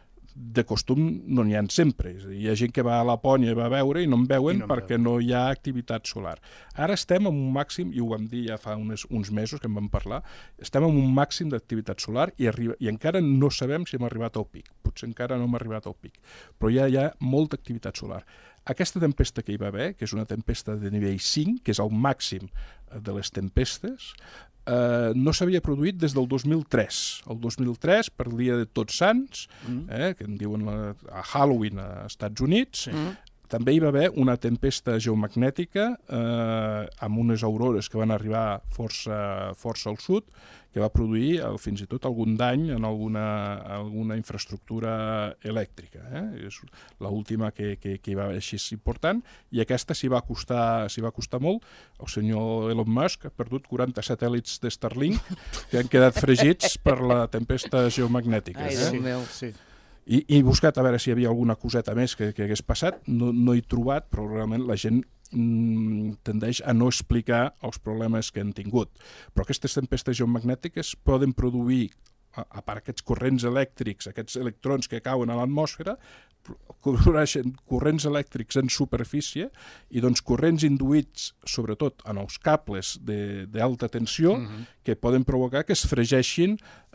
De costum no n'hi ha sempre. És a dir, hi ha gent que va a Lapònia i va a veure i no en veuen no perquè veuen. No hi ha activitat solar. Ara estem en un màxim, i ho vam dir ja fa unes, uns mesos que en vam parlar, estem en un màxim d'activitat solar i, arriba, i encara no sabem si hem arribat al pic. Potser encara no hem arribat al pic. Però ja hi ha molta activitat solar. Aquesta tempesta que hi va haver, que és una tempesta de nivell cinc, que és el màxim de les tempestes, Uh, no s'havia produït des del dos mil tres. El dos mil tres, per el dia de Tots Sants, mm. eh, que en diuen la, a Halloween als Estats Units, mm. també hi va haver una tempesta geomagnètica eh, amb unes aurores que van arribar força, força al sud, que va produir el, fins i tot algun dany en alguna, alguna infraestructura elèctrica. Eh? És l'última que, que, que hi va haver així important, i aquesta s'hi va, costar, s'hi va costar molt. El senyor Elon Musk ha perdut quaranta satèl·lits de Starlink que han quedat fregits per la tempesta geomagnètica. Ai, eh? Déu meu. Sí. I he buscat a veure si hi havia alguna coseta més que, que hagués passat, no, no he trobat, però realment la gent mm, tendeix a no explicar els problemes que han tingut. Però aquestes tempestes geomagnètiques poden produir, a, a part aquests corrents elèctrics, aquests electrons que cauen a l'atmosfera, produeixen corrents elèctrics en superfície i doncs corrents induïts sobretot en els cables d'alta tensió uh-huh. que poden provocar que es fregeixin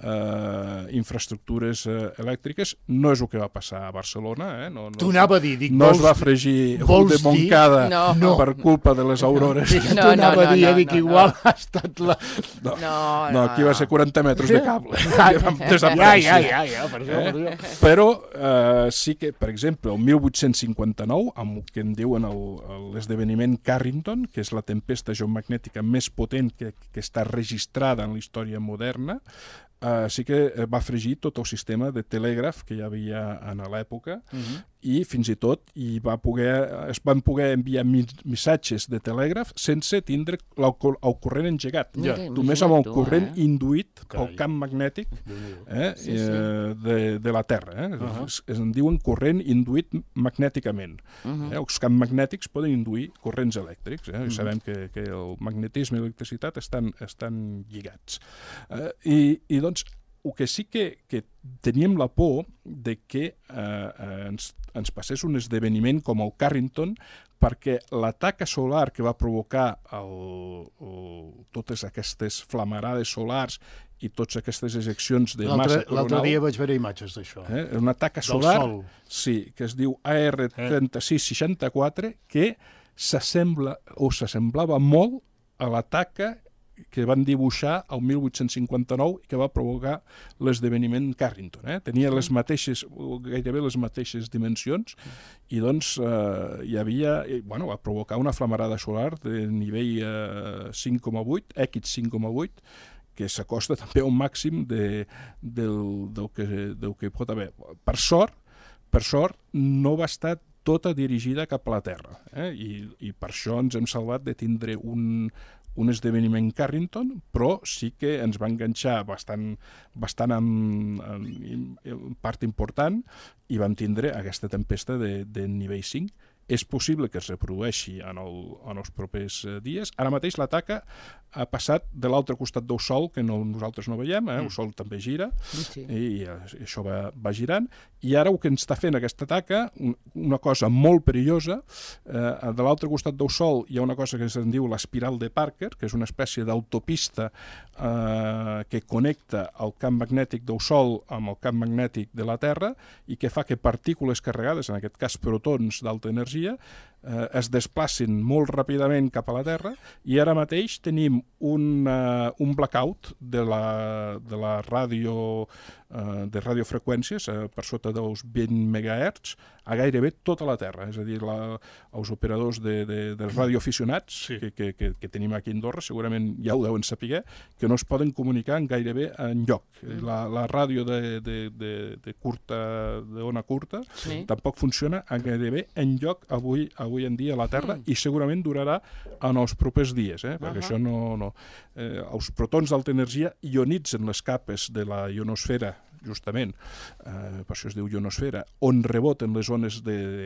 eh, infraestructures eh, elèctriques. No és el que va passar a Barcelona. Eh? No, no, T'ho anava a dir. Dic, no vols, es va fregir un de Montcada no. no. per culpa de les aurores. No, no, T'ho anava no, a dir, no, dic, no, igual no. ha estat la... No, no, no, aquí va ser quaranta metres de cable. Ja, ja, ja, ja, ja, per això, per això. Eh? Però eh, sí que, per exemple, el mil vuit-cents cinquanta-nou, amb el que en diuen l'esdeveniment Carrington, que és la tempesta geomagnètica més potent que, que està registrada en la història moderna, eh, sí que va fregir tot el sistema de telègraf que hi havia en l'època, uh-huh. i fins i tot hi va poder, es van poder enviar missatges de telègraf sense tindre el, el corrent engegat. Ja. Només amb el corrent eh? induït pel camp magnètic eh, sí, sí. Eh, de, de la Terra. Eh? Uh-huh. es, es en diuen corrent induït magnèticament. Uh-huh. eh? Els camps magnètics poden induir corrents elèctrics. Eh? Uh-huh. I sabem que, que el magnetisme i l'electricitat estan, estan lligats. Eh, i, I doncs el que sí que, que teníem la por de que eh, ens, ens passés un esdeveniment com el Carrington, perquè la taca solar que va provocar el, el, totes aquestes flamarades solars i totes aquestes ejeccions de massa coronal... L'altre dia vaig veure imatges d'això. Eh, una taca solar, sí, que es diu A R trenta-sis seixanta-quatre, que s'assembla o s'assemblava molt a la taca que van dibuixar el mil vuit-cents cinquanta-nou i que va provocar l'esdeveniment Carrington. Eh? Tenia les mateixes, gairebé les mateixes dimensions, i doncs eh, hi havia, bueno, va provocar una flamarada solar de nivell eh, cinc coma vuit, X cinc coma vuit, que s'acosta també a un màxim de, del, del, que, del que pot haver. Per sort, per sort, no va estar tota dirigida cap a la Terra, eh? I, i per això ens hem salvat de tindre un, un esdeveniment Carrington, però sí que ens va enganxar bastant, bastant en, en, en part important, i vam tindre aquesta tempesta de, de nivell cinc. És possible que es reprodueixi en, el, en els propers dies. Ara mateix la taca ha passat de l'altre costat del Sol, que no, nosaltres no veiem, eh? El Sol també gira, sí. i, i això va, va girant, i ara el que ens està fent aquesta taca, una cosa molt perillosa, eh, de l'altre costat del Sol hi ha una cosa que se'n diu l'espiral de Parker, que és una espècie d'autopista eh, que connecta el camp magnètic del Sol amb el camp magnètic de la Terra, i que fa que partícules carregades, en aquest cas protons d'alta energia, eh, es desplacin molt ràpidament cap a la Terra, i ara mateix tenim un, uh, un blackout de la, de la ràdio, uh, de radiofreqüències uh, per sota dels vint megahertz a gairebé tota la Terra. És a dir, la, els operadors de, de, dels radioaficionats sí. que, que, que, que tenim aquí a Andorra segurament ja ho deuen saber, que no es poden comunicar en gairebé enlloc. La, la ràdio de, de, de, de curta, d'ona curta sí. tampoc funciona en gairebé enlloc avui, avui en dia a la Terra mm. i segurament durarà en els propers dies, eh? perquè uh -huh. això no... no eh, els protons d'alta energia ionitzen les capes de la ionosfera, justament, eh, per això es diu ionosfera, on reboten les ones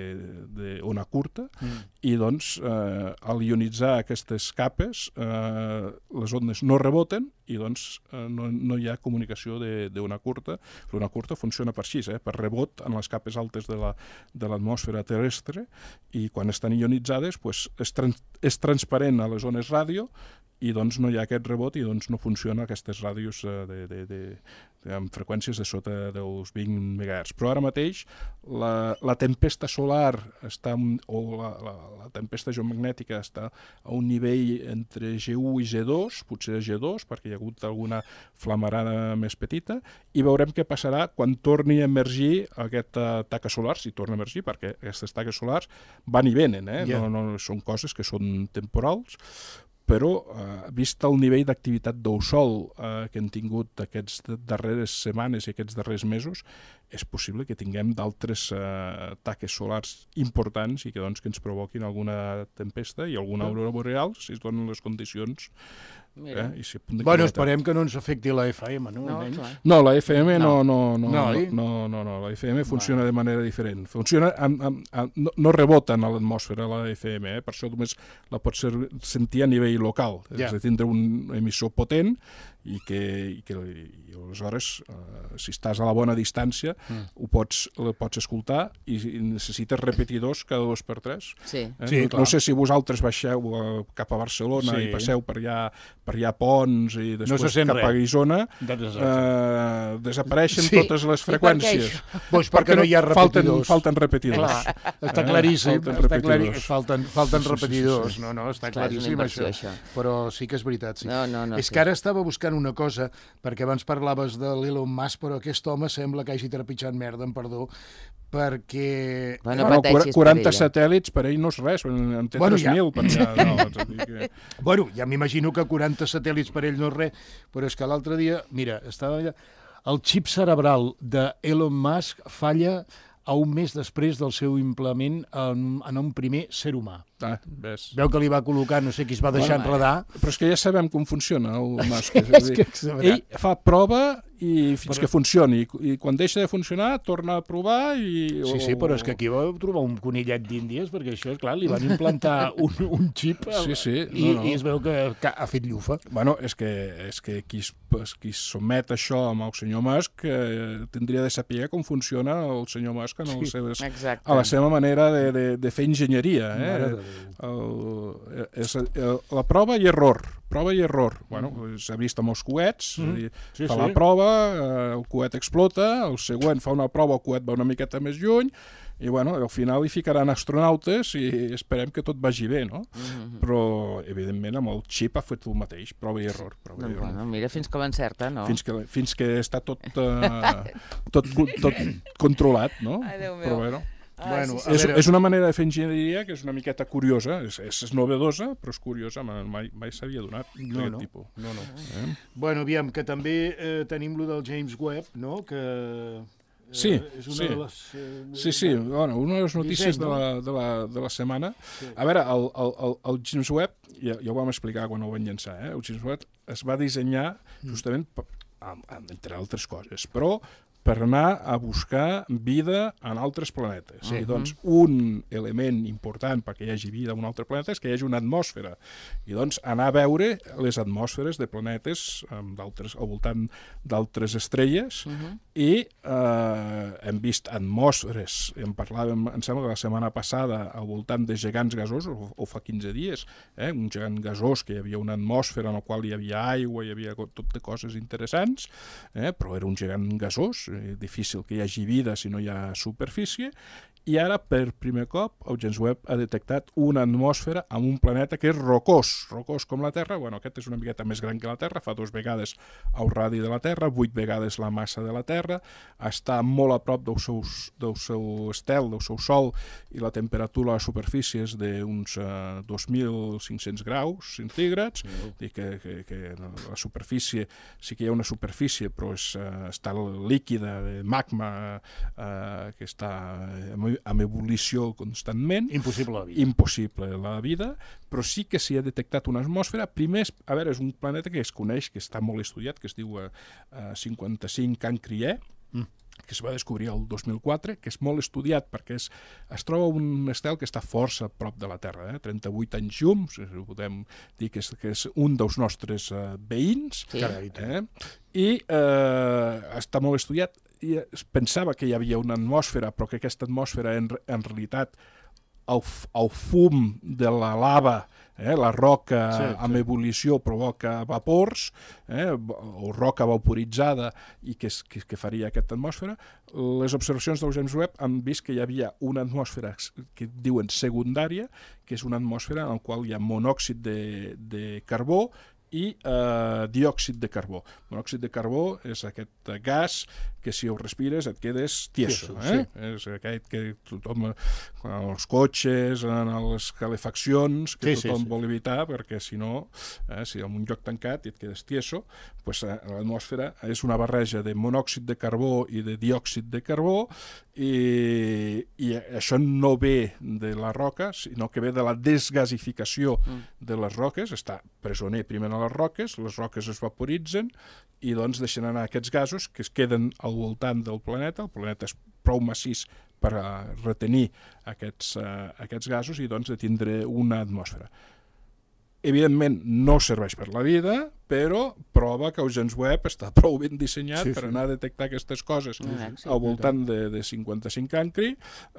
d'ona curta, mm. i doncs eh, al ionitzar aquestes capes eh, les ones no reboten i doncs eh, no, no hi ha comunicació d'ona curta. L'ona curta funciona per així, eh, per rebot en les capes altes de la, de l'atmosfera terrestre, i quan estan ionitzades pues, és, trans, és transparent a les ones ràdio, i doncs no hi ha aquest rebot i doncs no funciona aquestes ràdios de, de, de, de, amb freqüències de sota dels vint megahertz. Però ara mateix la, la tempesta solar està, o la, la, la tempesta geomagnètica està a un nivell entre G u i G dos, potser G dos, perquè hi ha hagut alguna flamarada més petita, i veurem què passarà quan torni a emergir aquesta taca solar, si torna a emergir, perquè aquestes taques solars van i venen, eh? Yeah. No, no són coses que són temporals, però, eh, vist el nivell d'activitat del Sol eh, que hem tingut aquestes darreres setmanes i aquests darrers mesos, és possible que tinguem d'altres eh, taques solars importants i que, doncs, que ens provoquin alguna tempesta i alguna aurora boreal, si es donen les condicions. Eh? I si bueno, esperem que no ens afecti la F M, no? No, no la F M no, no, no, no, no, no, no, no, la F M funciona de manera diferent. Funciona amb, amb, amb, no, no rebota en l'atmosfera la F M, eh? Per això només la pots sentir a nivell local. Yeah. És de tindre un emissor potent i que, i que i aleshores, eh, si estàs a la bona distància, mm. ho pots, la pots escoltar i, i necessites repetidors cada dos per tres. Sí. Eh? Sí, no, no sé si vosaltres baixeu uh, cap a Barcelona sí. i passeu per allà, per allà Ponts i després no cap a Guissona, eh, desapareixen sí. totes les freqüències. Pues perquè no hi ha repetidors. Falten, falten repetidors. Clar, està claríssim. Falten està repetidors. Falten, falten sí, repetidors. Sí, sí, sí. No, no, està Clar, claríssim això. això. Però sí que és veritat. Sí. No, no, no, és sí. que ara estava buscant una cosa, perquè abans parlaves de l'Elon Musk, però aquest home sembla que hagi trepitjat merda, em perdó, perquè... Bueno, bueno, quaranta satèl·lits per ell no és res, en té bueno, tres mil ja. per allà. No, que... Bueno, ja m'imagino que quaranta satèl·lits per ell no és res, però és que l'altre dia, mira, estava allà, el xip cerebral de Elon Musk falla a un mes després del seu implement en, en un primer ser humà. Ah, ves. Veu que li va col·locar, no sé qui es va deixar bueno, enredar. Però és que ja sabem com funciona el Musk. És que ell fa prova i fins però... que funcioni. I quan deixa de funcionar, torna a provar i... Sí, sí, però és que aquí va trobar un conillet d'Índies, perquè això, és clar, li van implantar un, un xip sí, sí. i, no, no. i es veu que, que ha fet llufa. Bueno, és que, és que qui, qui somet això amb el senyor Musk eh, tindria de saber com funciona el senyor Musk en sí, seves, a la seva manera de, de, de fer enginyeria. Eh? El, és, el, la prova i error. Prova i error. Bueno, s'ha vist amb els coets, mm. dir, sí, fa sí. la prova, el coet explota, el següent fa una prova, el coet va una miqueta més lluny, i bueno, al final hi ficaran astronautes i esperem que tot vagi bé, no? Mm-hmm. Però, evidentment, amb el xip ha fet el mateix, prova i error. Prova no, i error. Bueno, mira, fins que l'encerta, no? Fins que, fins que està tot, uh, tot, tot controlat, no? Ai, Déu meu. Però, bueno, Ah, bueno, sí, sí. És, és una manera de fer enginyeria que és una miqueta curiosa, és, és novedosa, però és curiosa, mai, mai s'havia donat no, no, tipus. No, no. Eh? Bueno, aviam, que també eh, tenim lo del James Webb, no?, que... Eh, sí, és una sí. de les, eh, sí, sí, bueno, una de les notícies de la, de la, de la setmana. Sí. A veure, el, el, el James Webb, ja, ja ho vam explicar quan ho vam llançar, eh? El James Webb es va dissenyar justament, entre altres coses, però per anar a buscar vida en altres planetes. Sí. I doncs un element important perquè hi hagi vida en un altre planeta és que hi hagi una atmosfera. I doncs anar a veure les atmosferes de planetes al voltant d'altres estrelles uh-huh. i eh, hem vist atmosferes, en parlàvem, em sembla que la setmana passada, al voltant de gegants gasosos, o, o fa quinze dies, eh, un gegant gasós que hi havia una atmosfera en la qual hi havia aigua, hi havia tot de coses interessants, eh, però era un gegant gasós, difícil que hi hagi vida si no hi ha superfície, i ara, per primer cop, el James Webb ha detectat una atmosfera amb un planeta que és rocós, rocós com la Terra. Bueno, aquest és una miqueta més gran que la Terra, fa dos vegades el radi de la Terra, vuit vegades la massa de la Terra, està molt a prop del seu, del seu estel, del seu sol, i la temperatura a la superfície és d'uns uh, dos mil cinc-cents graus centígrads, mm. i que, que, que la superfície, sí que hi ha una superfície, però és, uh, està líquida, de magma, uh, que està amb evolució constantment. Impossible la vida. Impossible la vida, però sí que s'hi ha detectat una atmosfera. Primer, a veure, és un planeta que es coneix, que està molt estudiat, que es diu uh, cinquanta-cinc Cancri-E, mm. que es va descobrir el dos mil quatre, que és molt estudiat perquè és, es troba un estel que està força a prop de la Terra, eh? trenta-vuit anys llum, podem dir que és, que és un dels nostres uh, veïns, sí. eh? i uh, està molt estudiat, i es pensava que hi havia una atmosfera, però que aquesta atmosfera en, en realitat el, el fum de la lava, eh, la roca sí, amb sí. evolució provoca vapors, eh, o roca vaporitzada, i que, que, que faria aquesta atmosfera. Les observacions del James Webb han vist que hi havia una atmosfera que diuen secundària, que és una atmosfera en la qual hi ha monòxid de, de carbó i eh, diòxid de carbó. Monòxid de carbó és aquest gas que si ho respires et quedes tieso. Eh? Sí. És aquest que tothom, en els cotxes, en les calefaccions, que sí, tothom sí, sí. vol evitar, perquè si no, eh, si en un lloc tancat i et quedes tieso, pues, eh, l'atmosfera és una barreja de monòxid de carbó i de diòxid de carbó, i, i això no ve de la roca, sinó que ve de la desgasificació mm. de les roques. Està presoner primer a les roques, les roques es vaporitzen i doncs deixen anar aquests gasos que es queden al voltant del planeta. El planeta és prou massís per retenir aquests, uh, aquests gasos i doncs de tindre una atmosfera. Evidentment no serveix per la vida, però prova que el James Webb està prou ben dissenyat sí, sí. per anar a detectar aquestes coses sí, sí. al voltant de, de cinquanta-cinc Cancri.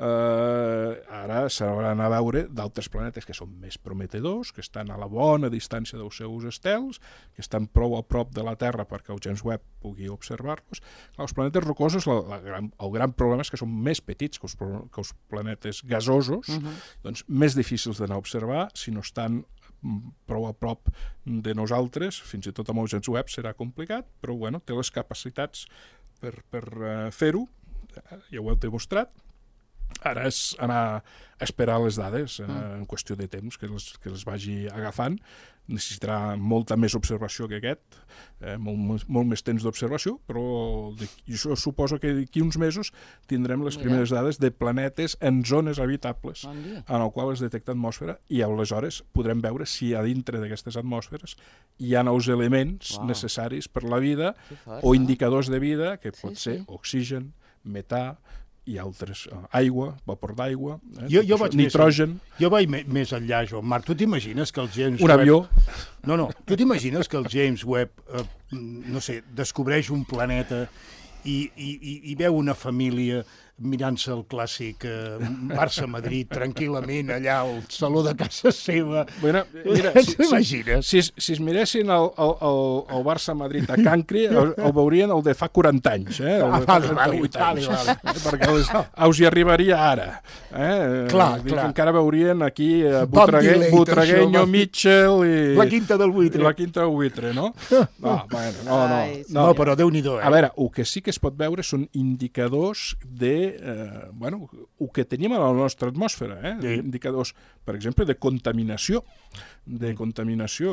Eh, ara s'haurà d'anar a veure d'altres planetes que són més prometedors, que estan a la bona distància dels seus estels, que estan prou a prop de la Terra perquè el James Webb pugui observar-los. Els planetes rocosos, la, la gran, el gran problema és que són més petits que els, que els planetes gasosos, uh-huh. doncs més difícils d'anar a observar si no estan prou a prop de nosaltres. Fins i tot amb el James Webb serà complicat, però bueno, té les capacitats per, per uh, fer-ho, ja ho heu demostrat. Ara és anar a esperar les dades, eh, en qüestió de temps, que les, que les vagi agafant. Necessitarà molta més observació que aquest, eh, molt, molt més temps d'observació, però de, jo suposo que d'aquí uns mesos tindrem les primeres dades de planetes en zones habitables, bon en el qual es detecta atmosfera, i aleshores podrem veure si a dintre d'aquestes atmosferes hi ha els elements wow. necessaris per la vida fort, o indicadors de vida, que pot sí, ser sí. oxigen, metà, i altres, uh, aigua, vapor d'aigua, eh, jo, jo vaig nitrogen... Més, jo vaig més enllà, Joan Marc. Tu t'imagines que el James Un Webb... avió. No, no. Tu t'imagines que el James Webb, eh, no sé, descobreix un planeta i, i, i, i veu una família mirant-se el clàssic eh, Barça-Madrid tranquil·lament allà al saló de casa seva. Bueno, mira, si, t'imagines? Si, si, si es miressin el, el, el, el Barça-Madrid a Cancri, el, el veurien el de fa quaranta anys, eh? El de fa trenta-vuit anys, vale, vale. Eh? Perquè els, els hi arribaria ara. Eh? Clar, Dic, clar. Encara veurien aquí eh, Butrague, Butragueño, Mitchell i... La quinta del buitre. La quinta del buitre, no? No, bueno, no, no. No, no però Déu-n'hi-do, eh? A veure, el que sí que es pot veure són indicadors de Eh, bueno, el que tenim a la nostra atmosfera, eh? Sí. Indicadors, per exemple, de contaminació, de contaminació,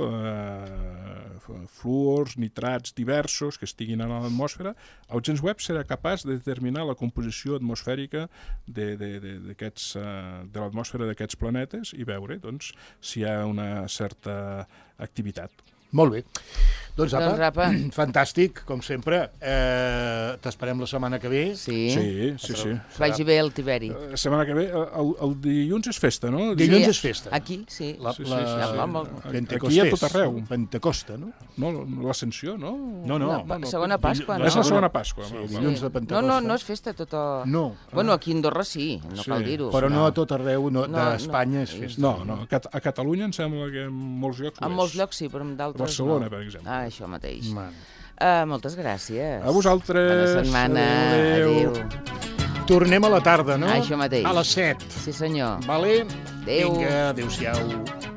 eh, fluors, nitrats diversos que estiguin a l'atmosfera. El James Webb serà capaç de determinar la composició atmosfèrica de, de, de, d'aquests, eh, de l'atmosfera d'aquests planetes i veure doncs, si hi ha una certa activitat. Molt bé. Doncs, apa, doncs apa, fantàstic, com sempre. Eh, t'esperem la setmana que ve. Sí, sí, sí. sí. Vagi bé el Tiberi. La setmana que ve, el, el dilluns és festa, no? El dilluns sí, és festa. Aquí, sí. La, sí, sí, la, sí, sí. la, la, Pentecostés. aquí a tot arreu. Pentecosta, no? No, l'Ascensió, no? No, no. La, no segona Pasqua, no? És la segona Pasqua. Sí, dilluns de Pentecosta. No, no, no és festa tot a... No. Bueno, aquí a Andorra sí, no sí. cal dir-ho. Però no a tot arreu no, no, d'Espanya no. és festa. No, no, a Catalunya em sembla que en molts llocs En molts llocs sí, però en d'altres Barcelona, no. per exemple. Ah, això mateix. Man. Uh, moltes gràcies. A vosaltres. Bona setmana. Adéu. Adéu. Tornem a la tarda, no? Això mateix. A les set. Sí, senyor. Vale? Adéu. Vinga, adéu-siau.